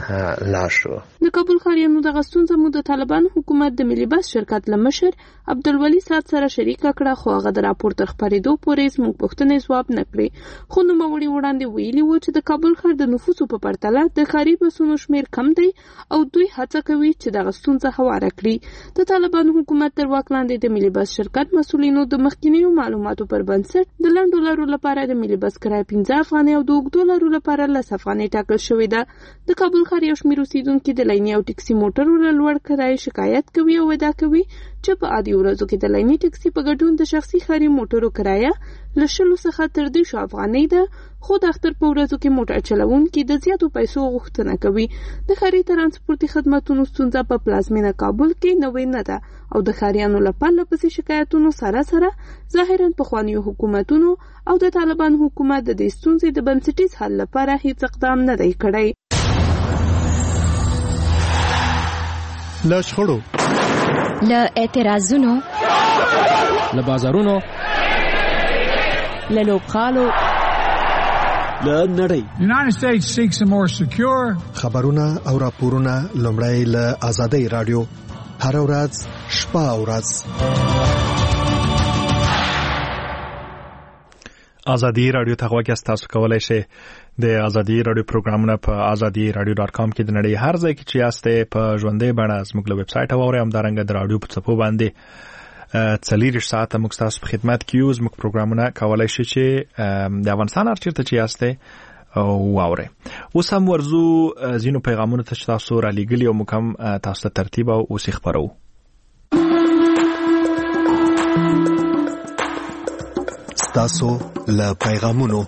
لاړ شو. د کابل ښاریانو دغه ستونزه مو د طالبانو حکومت د ملي بس شرکت له مشر عبدالولي سعد سره شریکه کړه، خو هغه د راپور تر خپرېدو پورې زموږ پوښتنې ځواب نه کړې. خو نوموړي وړاندې ویلي و چې د کابل ښار د نفوسو په پرتله د ښاري بسونو شمېر کم دی او دوی هڅه کوي چې دغه ستونزه هواره کړي. د طالبانو حکومت تر واک لاندې د ملي بس شرکت مسؤلینو د مخکینیو معلوماتو پر بنسټ د لنډو لارو لپاره د ملي بس کرایه پنځه افغانۍ او د اوږدو لارو لپاره لس افغانۍ ټاکل شوې ده. د کابل ښار یو شمېر اوسیدونکي د لیني او ټکسي موټرو له لوړ کرایې شکایت کوي او ادعا کوي چې په عادي ورځو کې د لیني ټکسي په ګډون د شخصي ښاري موټرو کرایه له شلو څخه تر دېرشو افغانۍ ده، خو د اختر په ورځو کې موټر چلوونکي د زیاتو پیسو غوښتنه کوي. د ښاري ترانسپورتي خدماتو ستونزه په پلازمینه کابل کې نوې نه ده او د ښاریانو له پرله پسې شکایتونو سره سره ظاهرا پخوانیو حکومتونو او د طالبان حکومت د دې ستونزې د بنسټیز حل لپاره هیڅ اقدام نه دی کړی. له شخړو، له اعتراضونو، له بازارونو، له لوبغالو، له نړۍ. United States seeks a more secure. خبرونه او راپورونه لومړی له آزادۍ رادیو هر ورځ شپه او ورځ. آزادي رادیو ته غوږ تاسو کولای شئ د آزادي رادیو پروګرامونه په آزادي رادیو ډاټ کام کې د نړۍ هر ځای کې چې یاستئ په ژوندۍ بڼه زموږ له ویب سایټ اورئ، همدارنګه د رادیو په څپو باندې څلېرویشت ساعته موږ تاسو په خدمت کې یو. زموږ پروګرامونه کولای شئ چې د افغانستان هر چیرته چې یاستئ واورئ. اوس هم ورځو ځینو پیغامونو ته چې تاسو را لېږلي او موږ هم تاسو ته ترتیب او اوس یې خپروو. ستاسو له پیغامونو.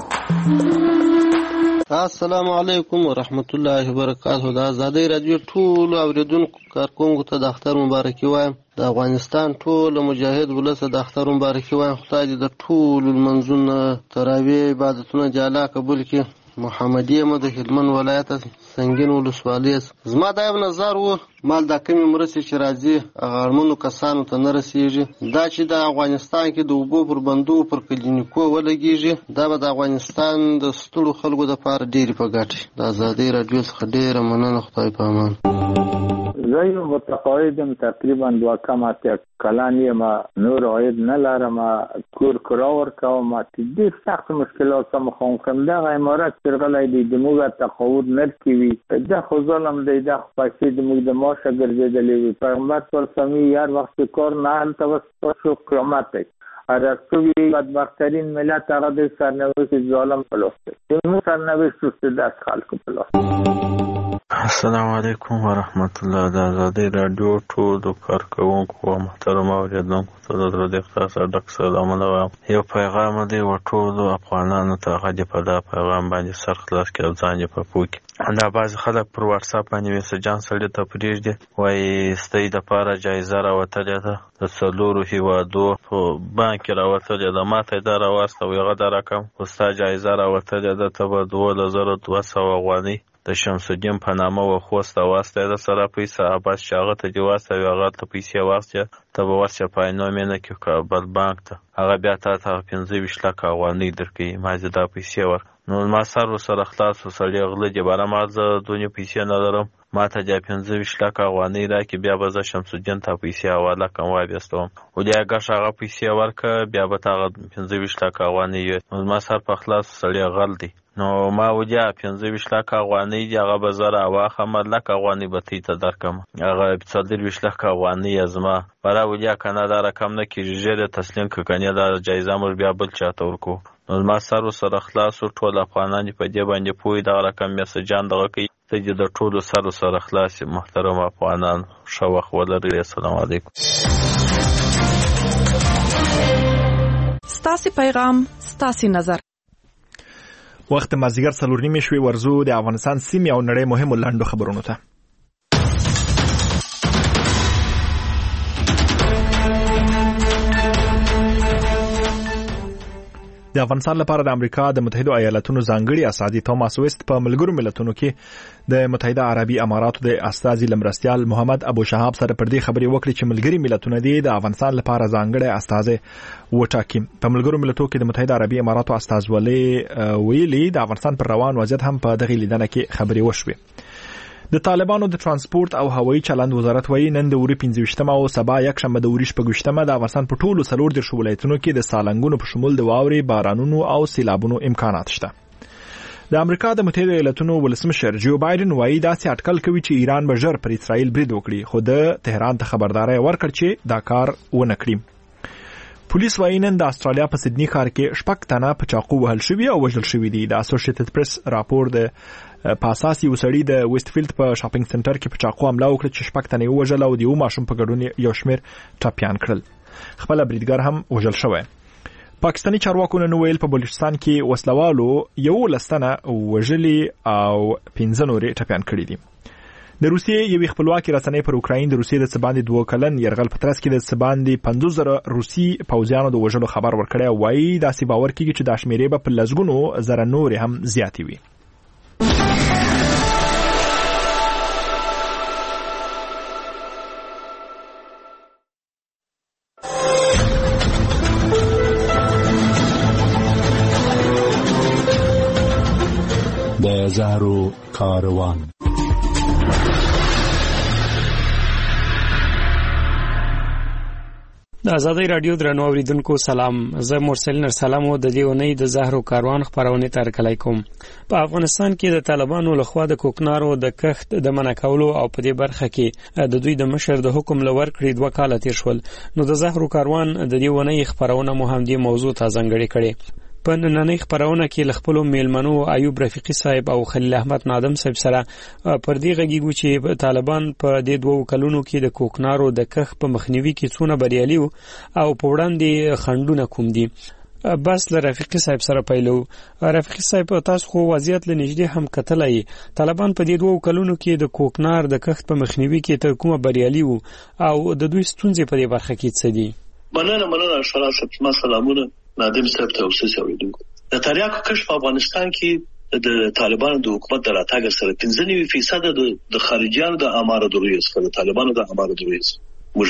السلام علیکم ورحمت الله وبرکاته. د آزادۍ رادیو ټول اوریدونکو کارکونکو ته د اختر مبارکي وایم. د افغانستان ټول مجاهد ولس د اختر مبارکي وایم. خدای دې د ټول منځونه تراویح عبادتونه جلا قبول کړي. محمدي یم د هلمند ولایت سنگین ولسوالۍ. زما دا یو نظر و مال دا کمی مرستې چې راځي هغه اړمنو کسانو ته نه رسېږي. دا چې د افغانستان کې د اوبو پر بندو پر کلینیکو ولګېږي دا به د افغانستان د ستړو خلکو دپاره ډېرې په ګټې. د ازادۍ راډیو څخه ډېره مننه. خدای په امان. زه یو متقاعدم، تقریبا دوه کم اتیا کلن یم، نور عاید نه لرم، کور کرا ورکوم، ډېر سخت مشکلات سره مخامخ یم. دغه عمارت چې غلی دی د موږ تقاعد نرکوي، دا خو ظلم دی، دا خو پیسې د موږ د معاشه ګرځېدلې وي. پیغمبر صلی الله علیه وسلم هر وخت چې کار نه هلته وسپار شو قیامت دی. رسوی بدبخترین ملت هغه د سرنوشت ظالم په لاس دی. زموږ سرنوشت اوس د دست خلکو په لاس. السلام علیکم ورحمت الله. د آزادۍ راډیو ټولو کارکوونکو او محترم اوریدونکو ته د درود احساسه ډک سلامونه وایم. یو پیغام دی و ټولو افغانانو ته، هغه دې په دا پیغام باندې سر خلاص کړي او ځان یې په پوه کړي. دا بعضې خلک پر واټساپ باندې میسجان سړي ته پرېږدي، وایي ستاسو دپاره جایزه راوتلې ده د څلورو هېوادو په بانک کې راوتلې ده. ما ته یې دا راواستوي، هغه دا رقم خو ستا جایزه راوتلې ده، ته به دولس زره دوه سوه افغانۍ د شمس الدین په نامه و خوسته واستې د سره پیسه بس چې هغه ته دې واستوي، هغه ته پیسې واستې ته به ورسې پاینومې نه کړي کابل بانک ته، هغه بیا تا ته پنځه ویشت لکه افغانۍ درکوي. ما دې دا پیسې ورکړه. نو ما سر ورسره خلاص و، سړی غله دي باره ما زه دونې پیسې نه لرم ما ته بیا پنځه ویشت لکه افغانۍ راکړي، بیا به زه شمس الدین ته پیسې حواله کړم وابستوم. ولې هغه هغه پیسې ورکړه بیا به ته هغه پنځه ویشت لکه افغانۍ وي. نو زما سر په خلاص سړی غل دی. نو ما وجه پنځه ویشت لکه افغانۍ دي، هغه به زه راواخلم لکه افغانۍ به تی ته درکړم. هغه څلورویشت لکه افغانۍ یې زما برا وجه که نه دا رقم نه کېږي، ژر یې تسلیم کړه، که نه دا جایزه موږ بیا بل چا ته ورکړو. نو زما سر ورسره خلاص و، ټول افغانان دي په دې باندې پوه دغه رقم میسجان دغه کوي، ته دې د ټولو سر ورسره خلاص. محترم افغانان ښه وخت ولرئ. السلام علیکم. ستاسې پیغام ستاسې نظر. وخت مازیګر څلور نیمې شوې، ورزو د افغانستان سیمې او نړۍ مهمو لنډو خبرونو ته. د افغانستان لپاره د امریکا د متحده ایالاتونو ځانګړي استازي توماس ویست په ملګرو ملتونو کې د متحده عربي اماراتو د استازي لمرستيال محمد ابو شهاب سره پر دې خبرې وکړي چې ملګري ملتونه د افغانستان لپاره ځانګړي استازي وټاکي. په ملګرو ملتونو کې د متحده عربي اماراتو استازولۍ ویلي د افغانستان پر روان وضعیت هم په دغه لیدنه کې خبرې وشوې. د طالبانو د ترانسپورت او هوایي چلند وزارت وایي نن د اوري پنځه ویشتمه او سبا یکشنبه د اوري شپږ ویشتمه د افغانستان په ټولو څلور دېرش ولایتونو کې د سالنګونو په شمول د واورې، بارانونو او سیلابونو امکانات شته. د امریکا د متحده ایالاتونو ولسمشر جو بایدن وایي داسې اټکل کوي چې ایران به ژر پر اسرائیل برید وکړي، خو د تهران ته خبرداري ورکړه چې دا کار ونه کړي. پولیس وایي نن د استرالیا په سیدنی ښار کې شپږ تنه په چاقو وهل شوي او وژل شوي دي. د اسوسییټډ پریس راپور د په اساس یو سړی د ویسټفیلډ په شاپینګ سنټر کې په چاقو حمله وکړه چې شپږ تنه یې وژل او د یو ماشوم په ګډون یو شمېر ټپیان کړل. خپل بریدګر هم وژل شوی. پاکستاني چارواکو نن ویل په بلوچستان کې وسلوالو یو لستنه وژلي او پنځه نورې ټپیان کړي دي. د روسیې یوې خپلواکي رسنۍ پر اوکراین د روسیې د څه باندې دوه کلن یرغل په ترڅ کې د څه باندې پنځوس زره روسي پوځیانو د وژلو خبر ورکړی او وایي داسې باور کېږي چې دا شمېرې به په لسګونو زره نورې هم زیاتې وي. د زهرو کاروان. د ازادۍ رادیو درنو اوریدونکو سلام، زه مرسل نرسلام او د دې اونۍ د زهرو کاروان خبرونه ترکلای کوم. په افغانستان کې د طالبانو لخوا د کوکنارو د کښت د منع کولو او په دې برخه کې د دوی د مشر د حکم لور کړی دوه کال تیر شول. نو د زهرو کاروان د دې اونۍ خبرونه مو هم دې موضوع ته ځانګړې کړې. په نننۍ خبرونه کې لخپلو میلمنو ایوب رفیقي صاحب او خلیل احمد نادم صاحب سره پر دې غږیږو چې طالبان په دې دوه کلونو کې د کوکنارو د کښت په مخنیوي کې څونه بریالي او په وړاندې خنډونه کوم دي. بس له رفیقي صاحب سره پیلو. رفیقي صاحب تاسو خو وضعیت له نږدې هم کتلای، طالبان په دې دوه کلونو کې د کوکنار د کښت په مخنیوي کې تر کومه بریالي وو او د دوی ستونزې په دې برخه کې څه دي؟ مننه مننه شرافت ما سلامونه نادم صاحب ته اوسه اوریدونکو. د تریاکو کښت په افغانستان کې د طالبانو د حکومت د راتګ سره پنځه نوي فیصد د خارجيانو د اماره دروي څخه د طالبانو د اماره دروي موږ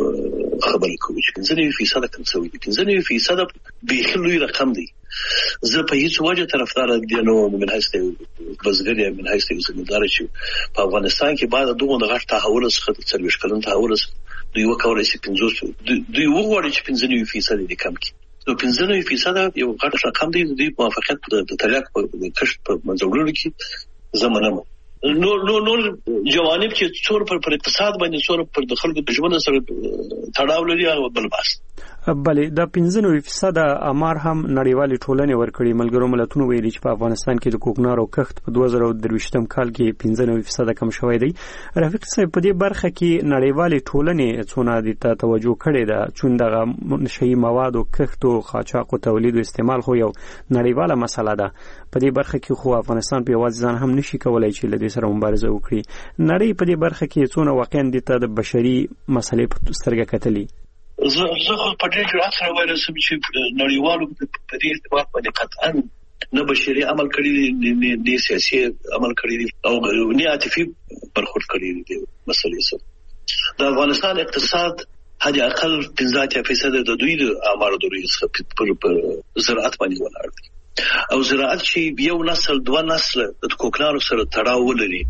خبرې کوو چې پنځه نوي فیصد کم څه وي. پنځه نوي فیصد به لوی رقم دی. زه په هیڅ وجه طرفدار دی نو من هسته بزګر یم، من هسته زمیندار چې په افغانستان کې بعد دغه غټ تحول څخه د څلويش کلن تحول دوی وکولای شي پنځوس دوی وګوري چې پنځه نوي فیصد دي کم کی. نو پنځه نوي فیصد یو غټ رقم دی. دوی موافقت د تریاک په کښت په منځوړلو کې زمونږ نو نو نو جوانب چې څور پر پر اقتصاد باندې څور پر د خلکو د ژوند سره تړاو لري او بل باس. بلې د پنځه نوي فیصد امار هم نړیوالې ټولنې ورکړي. ملګرو ملتونو ویلي چې په افغانستان کې د کوکنارو کښت په دوه زره درویشتم کال کې پنځه نوي فیصد کم شوی دی. رفیق صاحب په دې برخه کې نړیوالې ټولنې څونه د ته توجه کړې ده چې دغه نشئی مواد او کښت او قاچاق او تولید او استعمال خو یو نړیواله مسله ده. په دې برخه کې خو افغانستان په یوازې ځان هم نشي کولای چې له دې سره مبارزه وکړي. نړۍ په دې برخه کې څونه واقعا د ته د بشري مسلې په سترګه کتلي. زه زه په دې جرأت سره وایم چې نړیوالو په دې ارتباط باندې قطعا نه بشري عمل کړی دي، نه سیاسي عمل کړی دي او نه عاطفي برخورد کړی دي. مسلې سره د افغانستان اقتصاد حد اقل پنځه فیصد د دوی د امارو دوی څخه په زراعت باندې ولاړ دي او زراعت چې یو نسل دوه نسل د کوکنارو سره تړاو لري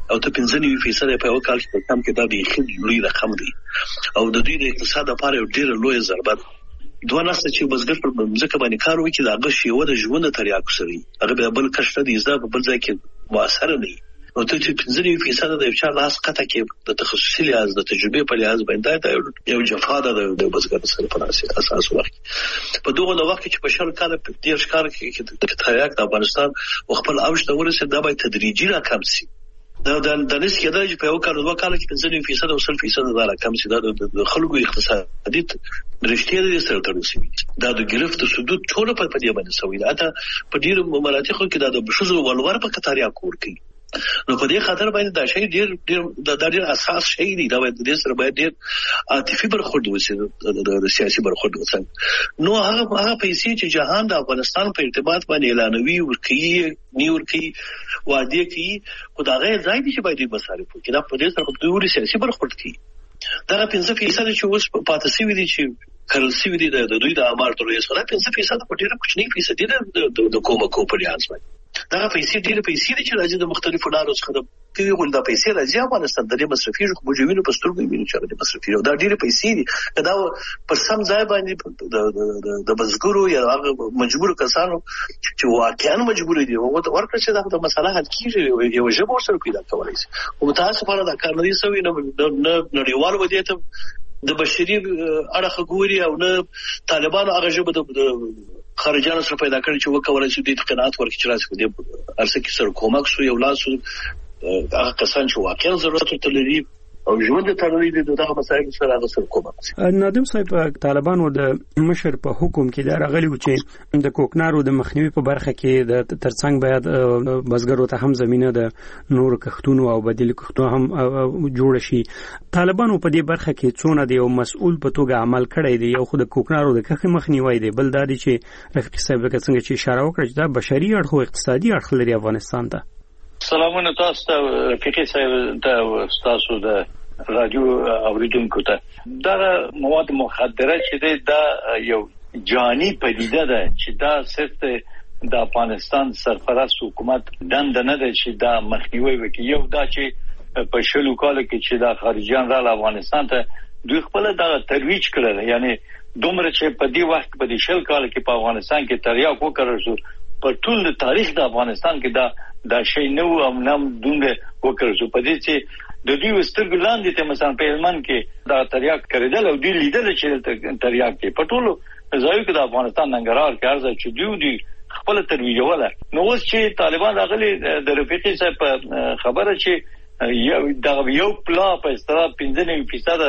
او ته پنځه نوي فیصد په یو کال کې کم کې دا به لوی رقم دی او د دوی د اقتصاد لپاره یو ډیر لوی ضربه ده. دوه نسل چې بزګر پر ځمکه باندې کار وکړي دا غشي و د ژوند تریاکو سره هغه به بل کښته دي زده په بل ځای کې موثر نه وي. نو ته چې پنځه نوي فیصد د یو چا لاس قطع کې د تخصصي لحاظ د تجربې په لحاظ باندې دا یو جفا ده د بزګر سره په اساس وخت په دغه وخت کې په شل کال په دې ښکار کې د تریاک د افغانستان خپل اوج ته ورسېد دا به تدریجي راکم شي. دا د دنس کې دا چې په یو کال دوه کال کې پنځه نوي فیصد او سل فیصد دا راکم شي. دا د خلکو اقتصادي رښتیا دي سره ترسي دا د ګرفت سدود ټول په دې باندې سوي دا په ډیرو مناطقو کې دا د بشوزو ولور په کتاریا کور کوي. نو په دې خاطر باندې دا شی ډیر ډیر د ډیر اساس شی دی دا د دې سره باید ډیر عاطفي برخورد وشي د سیاسي برخورد وشي. نو هغه هغه پیسې چې جهان د افغانستان په ارتباط باندې اعلانوي ورکړي نیو ورکړي وعده کوي خدای ځای دي چې باید مصارف وکړي دا په دې سره په ډیر سیاسي برخورد کوي. دا پنځه فیصد چې اوس پاتې شوی دي چې کرنسي وي د دوی د امارت رئیس خلا پنځه فیصد په ډیره کوچنی فیصد دي د کومه کوپریانس باندې دا پیسې ډیره پیسې دي چې راځي د مختلفو لارو څخه د کوي ول دا پیسې راځي افغانستان د مصرفي بوجوینو په سترګو ویني چې د مصرفي دا ډیره پیسې دي دا پر سم ځای باندې د د بزګرو یا هغه مجبور کسانو چې واقعا مجبور دي او ورکړه چې دا مسله حل کیږي یو ژبه سره پیدا کولای شي. او متاسفانه دا کار نه دي سوي نه نړیوال ودیته د بشري اړه غوري او نه طالبانو هغه ژبه د خارجانو سره پیدا کړی چې وکولای شي د قناعت ورکړي چې راځي د ارسه کې سره کومک شو یو لاسو هغه کسان چې واقعا ضرورت لري او ژوند ته لري دغه مسایل سره هغه سره کومک. نادم صاحب طالبانو د مشر په حکم کې دا راغلی و چې د کوکنارو د مخنیوي په برخه کې د ترڅنګ باید بزګرو ته هم زمينه د نور کښتونو او بدیل کښتونو هم جوړ شي. طالبانو په دې برخه کې څونه دی او مسؤل په توګه عمل کړی دی یو خو د کوکنارو د کښې مخنیوي دی بل دا دی چې رفیق صاحب څنګه چې اشاره وکړه چې دا بشري اړخ او اقتصادي اړخ لري افغانستان ته. سلامونه تاسو ته رفیق صاحب ته تاسو د رادیو اوریدونکو ته. دا مواد مخدره چې دا یو جانی پدیده ده چې دا صرف د افغانستان سرپرست حکومت دند نه ده چې دا مخنیوي وکړي. یو دا چې په شلو کال کې چې دا خارجيان را افغانستان ته دوی خپل دا ترویج کړل یعنی دومره چې په دې وخت په دې شل کال کې په افغانستان کې تریاک وکړل شو په ټول تاریخ د افغانستان کې دا دا شی نو او نام دومره وکړل شو په دې چې د دوی وسترګ لاندې ته مثلا په هلمند کې دا تریاک کړل او دوی لیدل چې تریاک کې په ټولو ځایو کې د افغانستان ننګرهار کې ارزه چې دوی دوی خپل ترویجوله. نو اوس چې طالبان راغلي د رفیقي صاحب خبره چې یو د یو پلا په استرا پنځه نوي فیصد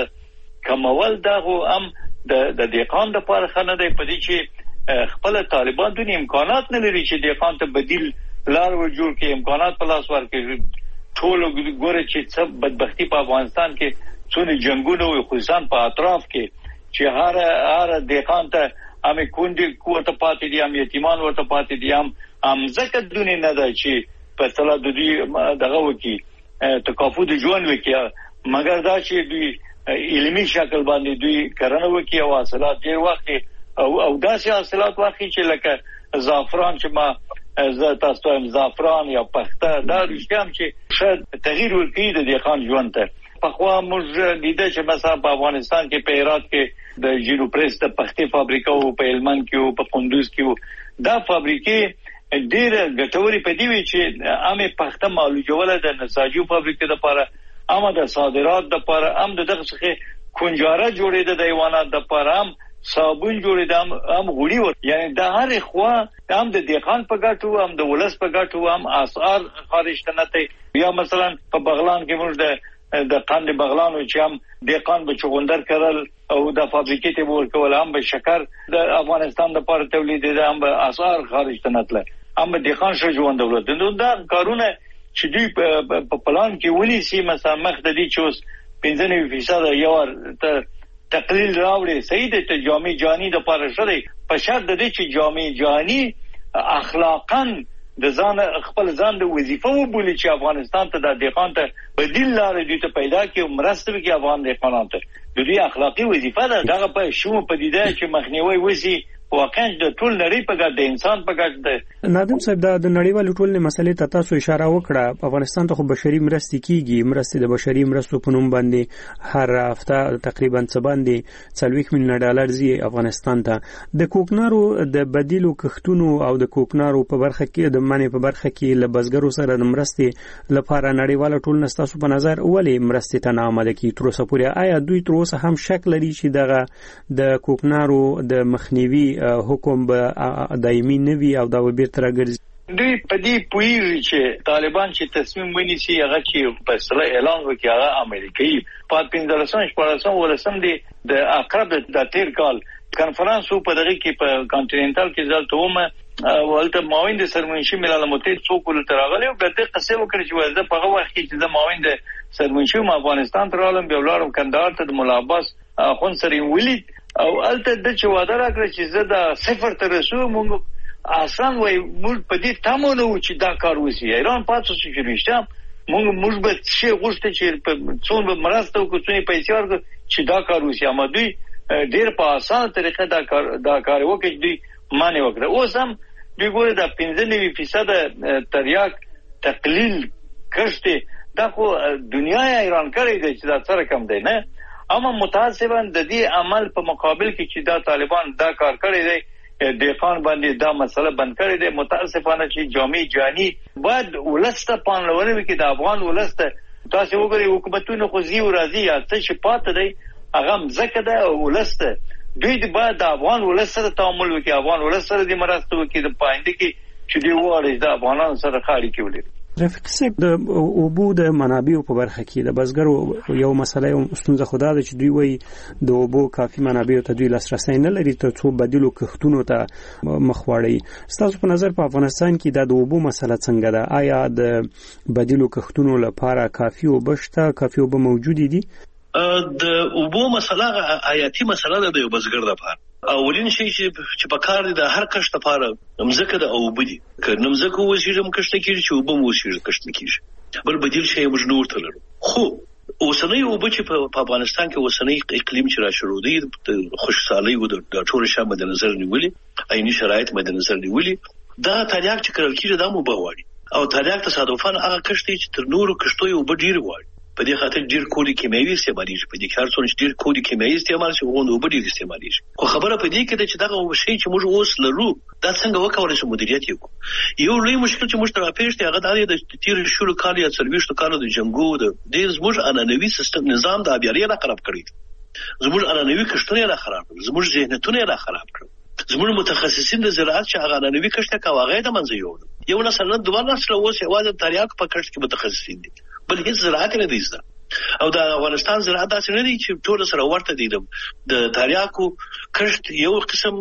کمول دا هم د د دیقان د پاره خنه دی په دې چې خپل طالبان د امکانات نه لري چې دیقان ته بدیل لار ورجوړ کې امکانات په لاس ورکړي. ټول ګوره چې څه بدبختی په افغانستان کې څونه جنگونه او خصوصا په اطراف کې چې هر هر دیقان ته امې کونډې کوته پاتې دي ام یتیمان ورته پاتې دي ام ام زکه دونی نه ده چې په صلاح د دې دغه وکی تکافو د ژوند وکی مګر دا چې دوی علمي شکل باندې دوی کرنه وکی او حاصلات ډیر وخت او او داسې حاصلات واخی چې لکه زعفران چې ما زه تاسو هم زعفران یا پخته دا رښتیا چې شاید تغییر ورکړي د دیقان ژوند ته. پخوا موږ لیده چې مثلا په افغانستان کې په هرات کې د جینو پریس د پختې فابریکه او په هلمند کې او په کندوز کې دا فابریکې ډېر ګټورې پدې وي چې عامه پخته معلوجوله د نساجو فابریکې لپاره اما د صادرات لپاره هم دغه څخه کنجاره جوړېده د حیوانات لپاره هم صابون جوړېدم هم غوړي ور یعنی د هر خوا هم د دیقان په ګټو هم د ولس په ګټو هم اسعار خارج تنته یا مثلا په بغلان کې موږ د د قند بغلان چې هم دیقان به چغندر کړل او د فابریکې ته ورکول هم به شکر د افغانستان لپاره تولید دي هم به اسعار خارج تنته هم دیقان شو ژوند دولت نو دا کارونه چې دوی په پلان کې ونی سي مثلا مخ د دې چوس پنځه نوي فیصد یو ته تقلیل راوړي صحیح د جامع جانی د پاره شری په شرط د دې چې جامع جانی اخلاقاً د ځان خپل ځان د وظیفه وبولي چې افغانستان ته د دیقان ته بدیل لارې دي ته پیدا کړي مرسته وکړي افغان دیقانان ته د دې اخلاقی وظیفه ده دغه په شوم پدیده چې مخنیوي وسی واقعا د ټول نړۍ په ګټه د انسان په ګټه ده. نادم صاحب دا د نړیوال ټولنې مسلې ته تاسو اشاره وکړه. افغانستان ته خو بشري مرستې کیږي، مرستې د بشري مرستو په نوم باندې هر هفته تقریبا څه باندې څلوېښت میلیونه ډالر زی افغانستان ته. د کوکنارو د بدیلو کښتونو او د کوکنارو په برخه کې د منې په برخه کې له بزګرو سره د مرستې لپاره نړیوال ټولنه ستاسو په نظر ولې مرستې ته نامده کی تر اوسه پورې؟ آیا دوی تر اوسه هم شک لري چې دغه د کوکنارو د مخنیوي حکم به دایمي نه وي او دا به بیرته راګرځي؟ دوی په دې پوهیږي چې طالبان چې تصمیم ونیسي هغه چې فیصله اعلان وکړي هغه امریکایي په پنځلسم شپاړسم ولسم دی د اقرب د تیر کال کنفرانس په دغه کې په کانټیننټال کې ځل ته ولته معاون د سرمنشي ملل متحد څوک ولته راغلی او ګټه قصه وکړي چې ولته په هغه وخت کې چې د معاون د سرمنشي افغانستان ته راغلم بیا ولاړم کندهار ته د مولا عباس خون سره ولید او الته د چې وعده راکړه چې زه د صفر تر رسو مونږ آسان وای موږ په دې تمو نو چې دا کار وسی ایران پاتې شو چې رښتیا موږ موږ به شي غوښته چې په څون مرسته او کوڅې پیسې ورکړو چې دا کار وسی اما دوی ډیر په اسانه طریقه دا کار دا کار وکړي دوی معنی وکړه. اوس هم دوی ګوره د پنځه نوي فیصد تریاک تقلیل کړشته دا خو دنیا ایران کړی دی چې دا څه رقم دی نه. اما متاسفانه د دې عمل په مقابل کې چې دا طالبان دا کار کړی دی دهقان باندې دا مسله بند کړی دی. متاسفانه چې جامع جانی باید ولسته پانلونه وکړي د افغان ولسته. تاسو وګورئ حکومتونه خو زی او راضي یا څه چې پات دی هغه مزکه ده ولسته دوی د باید د افغان ولسته تعامل وکړي، افغان ولسته د مرسته وکړي د پاینده کې چې دی واره د افغانانو سره خاړي کولې. رفیق صاحب د اوبو د منابعو په برخه کې د بزګرو یو مسله یو ستونزه خو دا ده چې دوی وایي د اوبو کافي منابعو ته دوی لاسرسی نه لري تر څو بدیلو کښتونو ته مخ واړوي. ستاسو په نظر په افغانستان کې دا د اوبو مسله څنګه ده؟ آیا د بدیلو کښتونو لپاره کافي اوبه شته، کافي اوبه موجودې دي؟ د اوبو مسله حیاتي مسله ده د یو بزګر لپاره. اولین شی چې په کار دي د هر کښت لپاره مزکه د اوبه دي که نمزکه وسیږم کښت کیږي چې اوبه مو وسیږي کښت کیږي بل بدیل شی موږ نور تلل. خو اوسنۍ اوبه چې په افغانستان کې اوسنۍ اقلیم چې را شروع دي د خوشحالي او د ټول شامل مد نظر نیولې عیني شرایط مد نظر نیولې دا تریاک چې کړل کیږي د مو بغواړي او تریاک تصادفاً هغه کښت چې تر نورو کښتو اوبه ډیر وایي په دې خاطر ډیر کوډي کیمیاوي استعمالېږي. په دې کې هر څو ډیر کوډي کیمیاوي استعمال شي غوونه وبډي استعمالېږي. خو خبره په دې کې ده چې دغه شی چې موږ اوس لرو دا څنګه وکولای شو مدیریت وکړو. یو لوی مشکل چې موږ ته راپېښ دی هغه دا دی د تیر شلو کال یا څلوېښتو کالو د جنګو د ډیر زموږ عنعنوي سیستم نظام د ابیاري را خراب کړی، زموږ عنعنوي کښتونه را خراب کړل، زموږ ذهنیتونه را خراب کړل، زموږ متخصصین د زراعت چې هغه عنعنوي کښت کوي هغه د منځ یو یو نسل دوه نسل اوس یوازې تریاک په کښت کې متخصصین دي بل هیڅ زراعت نه دي زده. او د افغانستان زراعت داسې نه دي چې ټول سره ورته دي. د تریاکو کښت یو قسم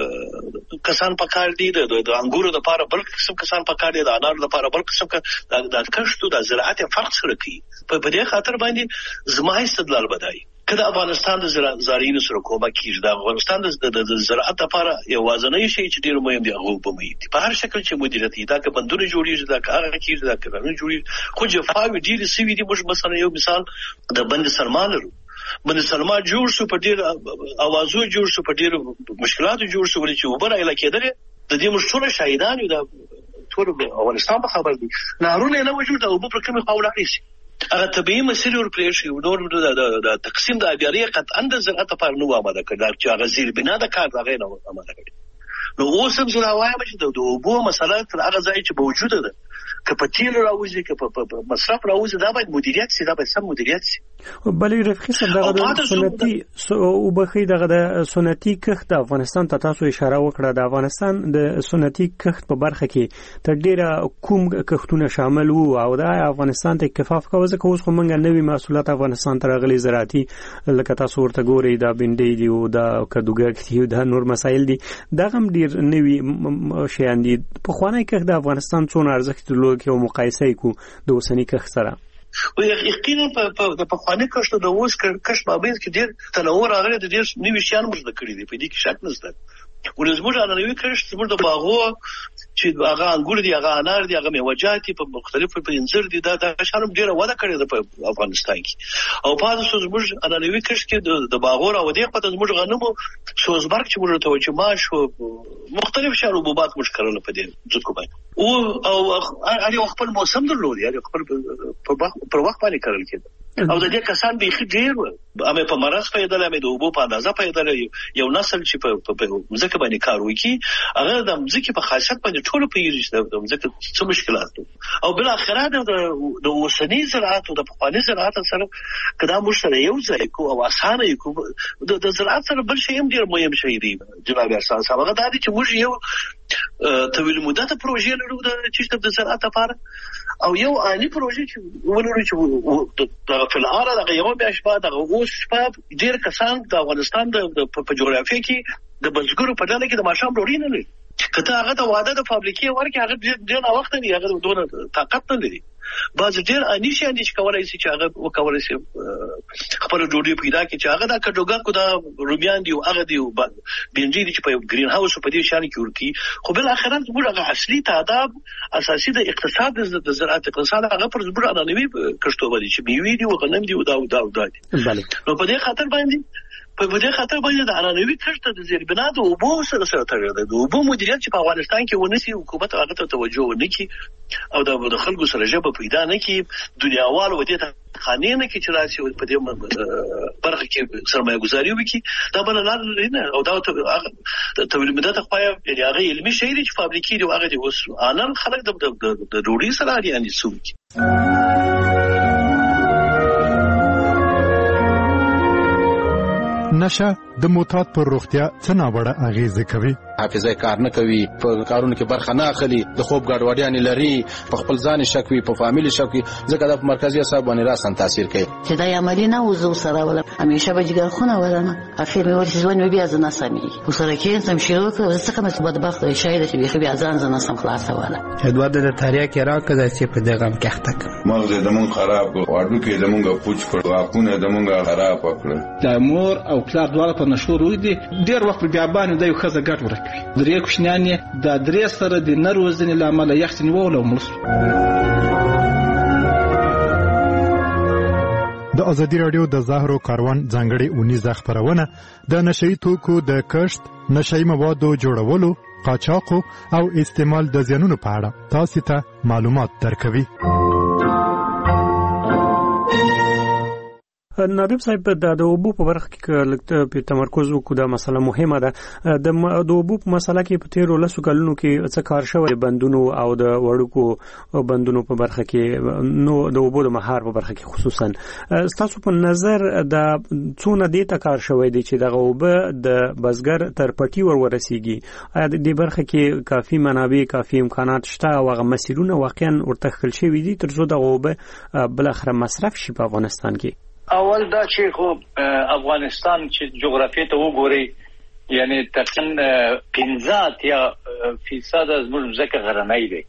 کسان پکار دي، د انګورو لپاره بل قسم کسان پکار دي، د انارو لپاره بل قسم د کښت د زراعت فرق سره کوي. په دې خاطر باندې زما استدلال بدای کله افغانستان د زراعتینو سره کومه کیږي د افغانستان د زراعت لپاره یو وازنۍ شي چې ډیر مهم دی هغه په مې په هر شکل چې مدیریت دا که بندونه جوړیږي دا که هغه کیږي دا که نه جوړیږي. خو جفاوی ډیر سوي دي. موږ مثلا یو مثال د بند سرمان لرو، بند سرمان جوړ شو په ډیر اوازو جوړ شو په ډیر مشکلاتو جوړ شو چې وبره علاقې ده د دې مشهور شاهدان یو د ټول افغانستان په خبر دي نهرونه نه وجود او په کومه قوله شي هغه طبيعي مسیر ور پرې شي نور د تقسیم د ابياري قطعا د زراعت لپاره نو آماده کړل چې هغه زیر بنا د کار دغه نه آماده کړي. نو اوس هم زه وایم چې د اوبو مسله تر هغه ځای چې موجوده ده که په تیل راوځي که په مصرف راوځي دا باید مدیریت شي، دا باید سم مدیریت شي. بلې رفیق صاحب دغه د سنتي او بخي دغه د سنتي کښت د افغانستان ته تاسو اشاره وکړه. د افغانستان د سنتي کښت په برخه کې تر ډیره کوم کښتونه شامل وو او دا افغانستان ته کفاف کوي ځکه اوس خو موږ نوي محصولات افغانستان ته راغلي زراعتي لکه تاسو ورته ګورئ دا بنډۍ دی او دا کدوګک دی دا نور مسایل دي دا هم ډیر نوي شیان دي. په خوانه کښت د افغانستان څونه ارزښت درلود کې او مقایسه کو د اوسنی کښت سره؟ او یقینا په د پخوانی کښت د اوس کښت مابین کې ډیر تنوع راغلی، د ډیر نوي شیان موږ کړی دي، په دې کې شک نشته. ولزموږ عنعنوي کښت زموږ د باغو چې هغه انګور دي هغه انار دي هغه میوه‌جات دي په مختلفو په انځر دي دا د شانم ډیره وده کړې ده په افغانستان کې او په تاسو زموږ عنعنوي کښت کې د باغو او د په زموږ غنمو سوزبرګ چې موږ ته و چې ماش مختلف شاروبات موږ کړل په دې ځکه باندې او او هغه خپل موسم درلود یعنی خپل پر وخت باندې کړل کېده او د دې کسان به خې ډیر امه په مرز پیدا لمه د وبو په اندازه پیدا یو نسل چې په ځکه باندې کار وکي هغه د ځکه په خاصیت باندې ټول په یوه ځکه څه مشکلات او بل اخره د د اوسنی زراعت او د پخوانی زراعت سره کدا موږ سره یو ځای کو او اسانه کو د زراعت سره بل شی هم ډیر مهم شي دی جناب اساس هغه دا چې موږ یو طویل مدته پروژې لرو د چې د زراعت لپاره او یو عالی پروژې چې ولرو چې د فلهاره د یو میاشت بعد د اوس شپاب ډیر کسان د افغانستان د په جغرافیه کې د بزګرو په ډله کې د ماشام ډوډۍ نه لري کته هغه د واده د فابریکې ورکه هغه ډیر نه وخت نه هغه دونه طاقت نه لري باز ډیر اني شي اني چې کولای شي چې هغه وکولای شي خپل ډوډۍ پیدا کړي چې هغه د کډوګا کو د رومیان دی او هغه دی بنجي دي چې په گرین هاوس په دې شان کې ورتي خو بل اخرت موږ هغه اصلي تعداد اساسي د اقتصاد د زراعت اقتصاد هغه پر زبر انانوي کښتو باندې چې بیوی دی او غنم دی او دا او دا او دا نو په دې خاطر باندې په دې خاطر باندې د انانوي کښت د زیربنا د اوبو سره سره تړاو دی د اوبو مدیریت چې په افغانستان کې ونسي حکومت هغه ته توجه ونکړي او د خلکو سره جبه پیدا نه کړي دنیاوال و دې ته خانې نه کې چې راشي په دې برخه کې سرمایه گذاري وکړي دا بل لار نه او دا تولید مدته خو یعنی هغه علمي شی دی چې فابریکې دی هغه دی اوس انن خلک د ډوډۍ سره یعنی سوق نشه د موتات پر روغتیا څه ناوړه اغیزه کوي حافظه کار نه کوي په کارونو کې برخه نه اخلي د خوب ګډوډیان لري په خپل ځان شک وي په فامیل شک وي ځکه د مرکزی اعصاب باندې راسن تاثیر کوي چې دا عملی نه وزو سره ولا همیشه به جګر خونه ولنه اخر مې ورته ځوان بیا ځنه سمي وسره کې سم شروع کړ څه کومه بدبخت شاید چې بیا ځان ځنه سم خلاص ولا ادوار د تاریخ کې راکړه چې په دغه کې اخته مغز د مون خراب واډو کې د مونږه پوچ کړ واکونه د مونږه خراب کړ د مور او پلار دواړه په نشور ودی ډیر وخت بیا باندې د یو خزه ګټ ورکوي درې کوښنانې د درې سره د نروزنې لامل یختنی وله ملس د ازادي رادیو د زهرو کاروان ځانګړي اونیزه خبرونه د نشئی توکو د کښت نشئی موادو جوړولو قاچاق او استعمال د زیانونو په اړه تاسو ته معلومات درکوي نادم صاحب د اوبو په برخه کې په تمرکز وکړو دا مسله مهمه ده د اوبو په مسله کې په تیر ولسو کلونو کې څه کار شوی بندونو او د وړوکو بندونو په برخه کې نو د اوبو د مهار په برخه کې خصوصا تاسو په نظر د څونه دې ته کار شوی دی چې د اوبو د بزګر تر پټي ور ورسیږي د دې برخه کې کافي منابع کافي امکانات شته او هغه مسیرونه واقعا ورته خل شوی دي تر څو د اوبو بل اخر مصرف شي په افغانستان کې اول دا چې خو افغانستان چې جغرافیه ته وګوري یعنی تقریبا پنځه یا فیصد از موږ ځکه غرنۍ دي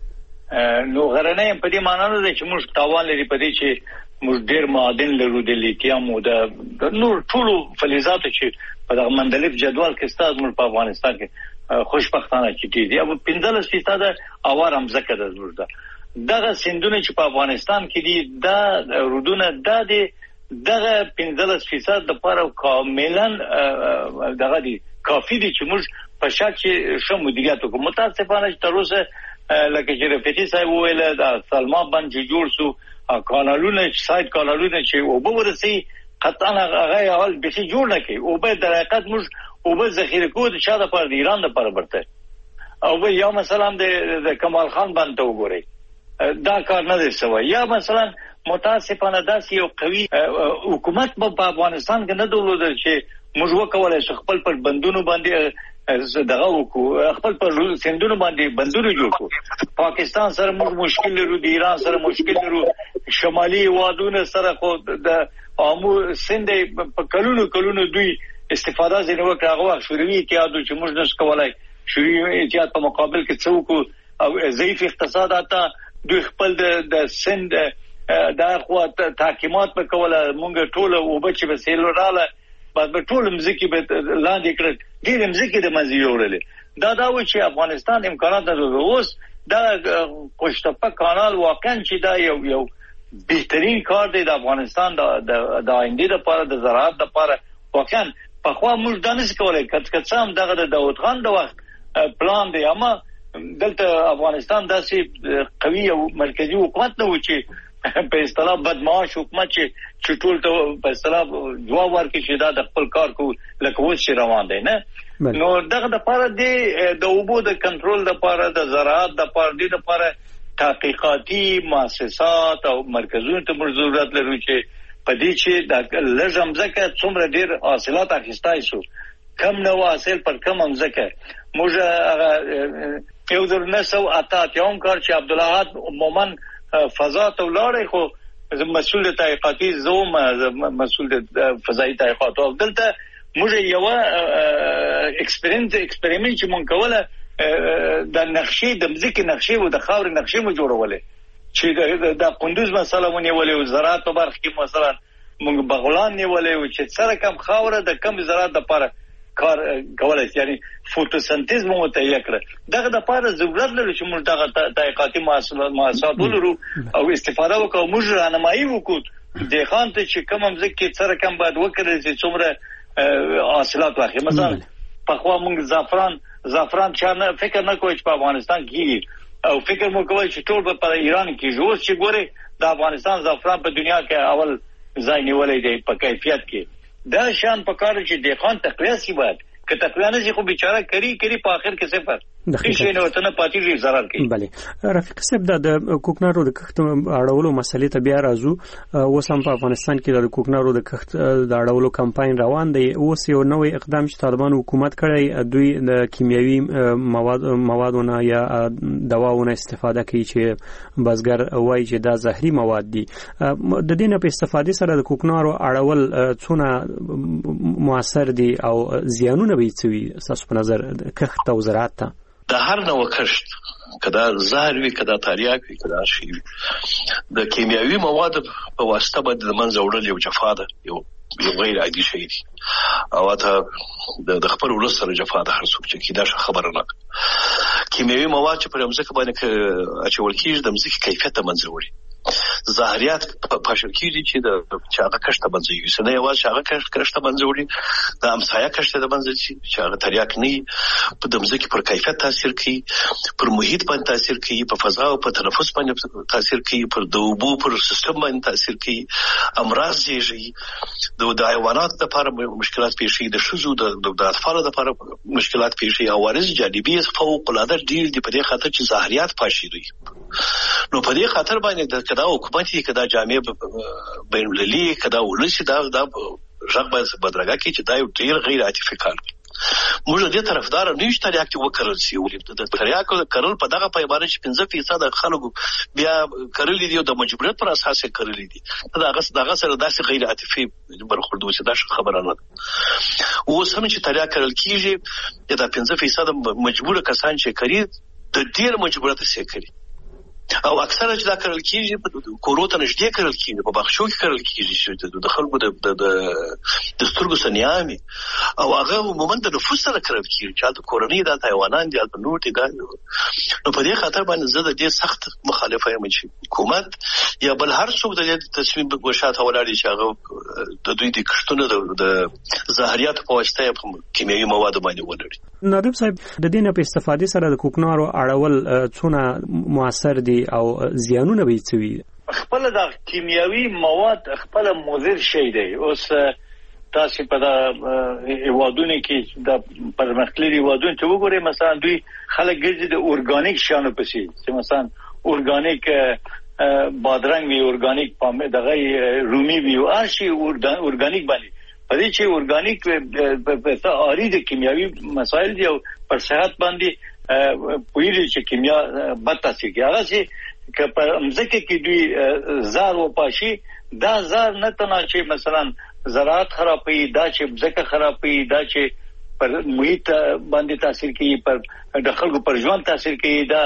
نو غرنۍ په دې معنی نه ده چې موږ تاوان لري په دې چې موږ ډېر معادن لرو د لیتیم او د نور ټولو فلزاتو چې په دغه مندلف جدول کې ستاسو موږ په افغانستان کې خوشبختانه چې دي او پنځه فیصد اوارم ځکه ده زموږ ده دغه سندونه چې په افغانستان کې دي دا رودونه دا دي دغه پنځه فیصد د لپاره کاملا دغه دي کافي دي چې موږ په شک چې شو مدیریت وکړو متاسفانه تر اوسه لکه چې رفیقي صاحب ویل دا سلما باندې جوړ شو کانالونه سایت کانالونه چې او به ورسي قطعا هغه اول به شي جوړ نه کوي او به در حقیقت موږ او به ذخیره کوو د شاده پر ایران لپاره برته او به یا مثلا د کمال خان باندې وګورئ دا کار نه دی شوی یا مثلا متاسفانه داسې یو قوي حکومت په افغانستان کې نه درلودل چې موږ وکولای شو خپل پر بندونو باندې دغه وکړو خپل پر سندونو باندې بندونه جوړ کړو پاکستان سره موږ مشکل لرو د ایران سره مشکل لرو شمالي وادونه سره خو د امو سند په کلونو کلونو دوی استفاده زنه وکړه هغه شوروي اتحاد چې موږ نس کولای شوروي اتحاد په مقابل کې څوک او ضعیف اقتصادات دوی خپل د سند د خو تحکیمات په کوله مونږ ټول او بچي به سیل رااله په ټول مزکی به لاندې کړ ډېر مزکی د منځ یوړل دا دا و چې افغانستان امکانات لري اوس دا قشتپه کانال واقعا چې دا یو یو بهترین کار دی د افغانستان د د آینده لپاره د زراعت لپاره واقعا په خوا موږ دانش کولای کڅ کڅام دغه د داوود خان د وخت پلان دی اما دلته افغانستان داسې قوي او مرکزی حکومت نه و چې په اصطلاح بدمعاش حکومت چې ټول ته په اصطلاح جواب ورکړي چې دا د خپل کار کو لکه اوس چې روان دی نه نو دغه د لپاره د اوبو د کنټرول لپاره د زراعت لپاره د لپاره تحقیقاتي مؤسسات او مرکزونو ته ضرورت لري چې په دې چې د لږم ځکه څومره ډیر حاصلات اخیستای شو کم نو حاصل پر کم هم ځکه موږ یو در نسو اتات یوم کار چې عبدالله مومن فضا ته ولاړی خو مسئول تحقیقاتي زوم مسئول فضایي تحقیقات او دلته موږ یو ایکسپریمنت ایکسپریمنت چې مونږ کوله د نقشې د مځکې نقشې او د خاور نقشې مو جوړولې چې د قندوز مسله ونیولې او زراعت په برخه کې مثلا مونږ بغلان نیولې او چې سره کم خاور د کم زراعت لپاره کار کولای یعنی فوتوسنتیز مو متهیه کړ دغه د لپاره ضرورت لري چې موږ دغه تحقیقاتي مؤسسات ولرو او استفاده وکړو موږ راهنمایي وکړو د خان ته چې کوم ځکه سره کم باید وکړي چې څومره حاصلات واخلي مثلا په خوا موږ زعفران زعفران چې فکر نه کوي چې په افغانستان کې او فکر مو کوي چې ټول په ایران کې جوړ چې ګوره د افغانستان زعفران په دنیا کې اول ځای نیولې دی په کیفیت کې دا شان په کار چې د خان تقویه سی باید که تقویه نه شي خو بیچاره کری کری په اخر کې صفر هیڅ نه وته نه پاتې لري zarar کوي بله رفیق صاحب د کوکنارو د کښت اړولو مسلې ته بیا راځو اوس هم په افغانستان کې د کوکنارو د کښت د اړولو کمپاین روان دی اوس یو نوې اقدام چې طالبان حکومت کړی دوی د کیمیاوي مواد موادونه یا دواونه استفاده کوي چې بازګر وایي چې دا زهري مواد دي د دې نه په استفادې سره د کوکنارو اړول څونه موثر دي او زیانونه به څه تاسو په نظر کښت او زراعت ته د هر نوع کښت کدا زهر وي کدا تریاک وي کدا شي د کیمیاوي مواد په واسطه باندې د منځ وړل یو جفا ده یو یو غیر عادي شی دی او ته د خپل ولس سره جفا ده هر څوک چې دا خبره نه کیمیاوي مواد چې پر امزه باندې اچول کیږي د مزه کیفیت ته منځ وړي زهريات پاشل کیږي چې د چاغه کښته باندې یو سنه یو چاغه کښته باندې وړي د امسایا کښته د باندې چې چاغه تریاک نه په دمزه کې پر کیفیت تاثیر کوي پر محیط باندې تاثیر کوي په فضا او په تنفس باندې تاثیر کوي پر د اوبو پر سیستم باندې تاثیر کوي امراض یې د د حیوانات لپاره مشکلات پیښي د شذو د د اطفال لپاره مشکلات پیښي او عوارض جانبي فوق العاده ډیر دي په دې خاطر چې زهريات پاشي دي نو په دې خاطر باندې د کدا حکومت کې کدا جامع بین المللي کدا ولسی دا د ژغ باندې بدرګه کې چې دا یو ډیر غیر عاطفي کار دی موږ دې طرفدار نه یو تریاک ته وکړل سی ولې د تریاک کړل په دغه پیمانه چې پنځه فیصد خلکو بیا کړل دي او د مجبوریت پر اساس کړل دي دا هغه دغه سره داسې غیر عاطفي برخورد وسی دا خبره نه او سم چې تریاک کړل کیږي دا پنځه فیصد مجبور کسان چې کړي د ډیر مجبوریت سره کړي او اکثره چې دا کړل کیږي په کوروته نشډې کړل کیږي په بخښو کې کړل کیږي چې د خلکو د د سترګو سنیامي او هغه عموما د نفوس سره کړل کیږي چې د کورنۍ د حیوانات د نور دي دا نو په دې خاطر باندې زه د دې سخت مخالفه یم چې حکومت یا بل هر څوک د دې تصمیم په ګوشاته ولاړ چې هغه د دوی د کښتونو د زهريات په واسطه په کیمیاوي مواد باندې ولري نادب صاحب د دې نه په استفادې سره د کوکنارو اړول څونه موثر دي او زیانونه به څه وي خپل د کیمیاوي مواد خپل مضر شي دی اوس تاسو په د ایوادونه کې د پرمختللي ایوادونه چې وګورئ مثلا دوی خلک ګرځي د اورګانیک شانو پسې چې مثلا اورګانیک بادرنګ وی اورګانیک پامه دغه رومي وی او شي اورګانیک باندې په دې چې اورګانیک په تاریخ د کیمیاوي مسایل دی او پر صحت باندې پویری چې کیمیا بد تاثیر کوي هغه چې که په مزکه کې دوی زار و پاشي دا زار نه تنه چې مثلا زراعت خرابوي دا چې مزکه خرابوي دا چې پر محیط باندې تاثیر کوي پر د خلکو پر ژوند تاثیر کوي دا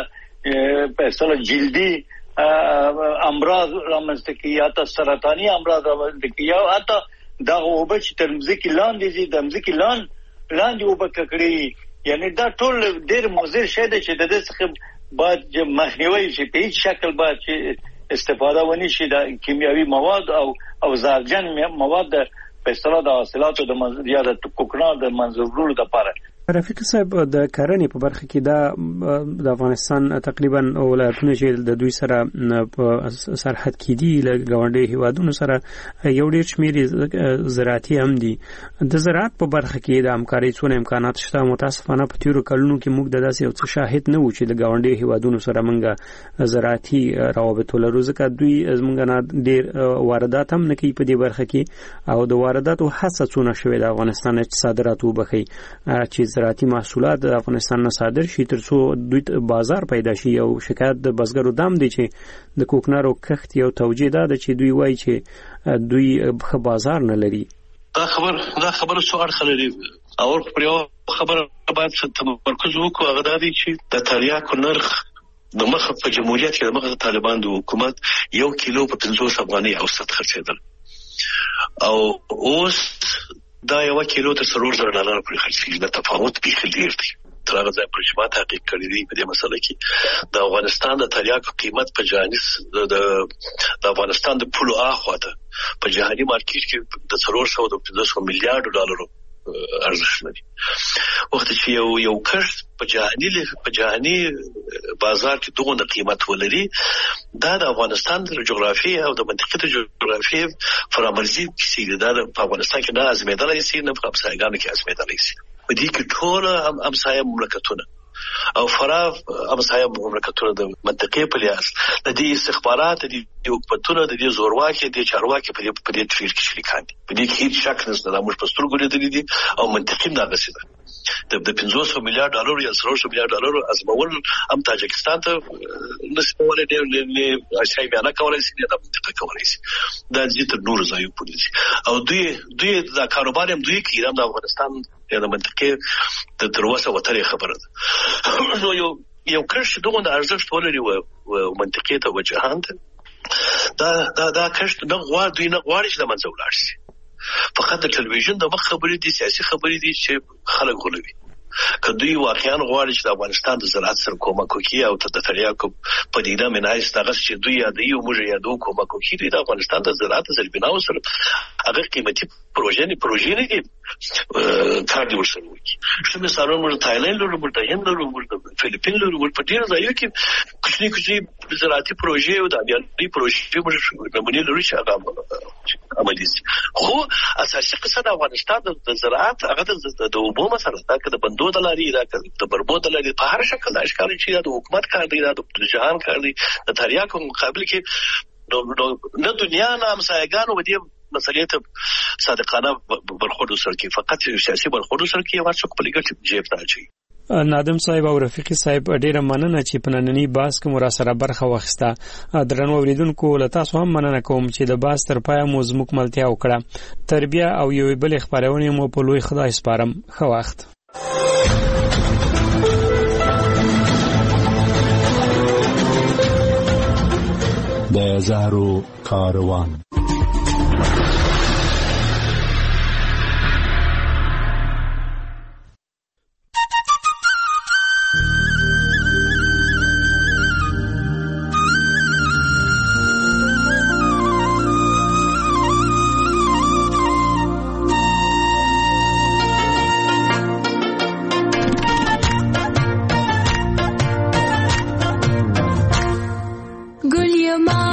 په اصل جلدی امراض رامنځته کوي یا سرطاني امراض رامنځته کوي یا حتی دا اوبه چې تر مځکې لاندې دي د مځکې لاندې لاندې اوبه ککړې یعنی دا ټول ډېر مضر شی دی چې د دې څخه باید مخنیوي شي په هیڅ شکل باید چې استفاده ونی شي د کیمیاوي مواد او او زهرجن مواد په اصطلاح د حاصلاتو د یا د کوکنار د منځوړلو لپاره. رفیق صاحب د کرنې په برخه کې دا د افغانستان تقریبا ولایتونه چې د دوی سره په سرحد کې دي له ګاونډي هیوادونو سره یو ډېر شمېر زراعتي هم دي. د زراعت په برخه کې د همکارۍ څونه امکانات شته؟ متاسفانه په تیرو کلونو کې موږ د داسې یو څه شاهد نه وو چې د ګاونډي هیوادونو سره موږ زراعتي روابط ولرو، ځکه دوی زموږ نه ډېر واردات هم نه کوي په دې برخه کې او د وارداتو هڅه څونه شوې د افغانستان چې صادرات وبخي چې زراعتي محصولات د افغانستان نه صادر شي ترڅو دوی بازار پیدا شي. او شکایت د بزګرو دام دی چې د کوکنارو کښت یو توجیه ده چې دوی وایي چې دوی ښه بازار نه لري. دا خبر دا خبره څو اړخ لري او پر یو خبره باید تمرکز وکړو، هغه دا دی چې د تریاکو نرخ د مخه په جمهوریت کې د مخه طالبان د حکومت یو کیلو په پنځوس افغانۍ اوسط خرڅېدل او اوس دا یو کیلو ته څلور زره ډالر پرې خرڅېږي. د تفاوت بیخي ډېر دی. تر هغه ځای پورې چې ما تحقیق کړی دی په دې مسله کې د افغانستان د تریاکو قیمت په جهاني د د افغانستان د پولو اخوا ته په جهاني مارکیټ کې د څلور سوه د پنځه سوه میلیارډ ډالرو ارزښت لري. وخت چې یو یو کښت په جهاني په جهاني بازار کې دغه قیمت ولري، دا د افغانستان د جغرافیې او د منطقې د جغرافیې فرامرزي کیسې ده. په افغانستان کې نه ازمېدلای شي نه په همسایګانو کې ازمېدلای شي. په دې کې ټول همسایه مملکتونه او فرا همسایه مملکتونه د منطقې په لحاظ د دې استخبارات د دې حکومتونو د دې زورواکي د چارواکي په دې په دې تفیر کې شریکان دي. په دې کې هیڅ شک نشته د موږ په سترګو لیدلې دي او منطقي دا غسیده د پنځوس میلیارډ ډالر یا څلور میلیارډ ډالر ازمول هم تاجکستان ته نسبولې د اشای بیان کولای شي د منطقه کولای شي د دې تر نور ځایو پورې او دوی دوی دا کاروبار هم دوی کې د افغانستان د منطقې د دروازه وترې خبره ده. نو یو یو کښت دغه د ارزښت ولري او منطقې ته وجهان ده دا دا دا کښت نه غواړي دوی نه غواړي چې د منځ ولاړ شي. فقط د ټلویزیون د مخ خبرې دي، سیاسي خبرې دي چې خلک غولوي. که دوی واقعا غواړي چې د افغانستان د زراعت سره کومک وکړي او ته د تریاکو په دیده منایس دغه چې دوی یادوي او موږ یادو کومک وکړي د افغانستان د زراعت زربیناو سره هغه قیمتي پروژې نه پروژې نه دي کار دی ورسره وکړي. چې مثلا موږ تایلند لرو، موږ د هند لرو، موږ د فلیپین لرو، موږ په ډیر ځایو کې کوچني کوچني زراعتي پروژې او د ابياني پروژې موږ نمونې لرو چې هغه عملي دي. خو اساسي قصه د افغانستان د زراعت هغه د اوبو مسله ده، که د بندو د لاري دا د بربو د لاري په هر شکل د اشکال چې د حکومت کار دی، د جهان کار دی. د تریاکو مقابل کې نه دنیا نه همسایګانو به دې مسلې ته صادقانه برخورد سره کې فقط سیاسي برخورد سره کې یو څه په لګټ جیب ته اچي. نادم صاحب او رفیقي صاحب ډیره مننه چې په نننی باس کې مو سره برخه واخیسته. درنو اوریدونکو له تاسو هم مننه کوم چې د باس تر پایه مو زموږ ملتیا وکړه. تربیه او یو بل خبرونه مو په لوی خدای سپارم. ښه وخت. د زهرو کاروان. Gul yama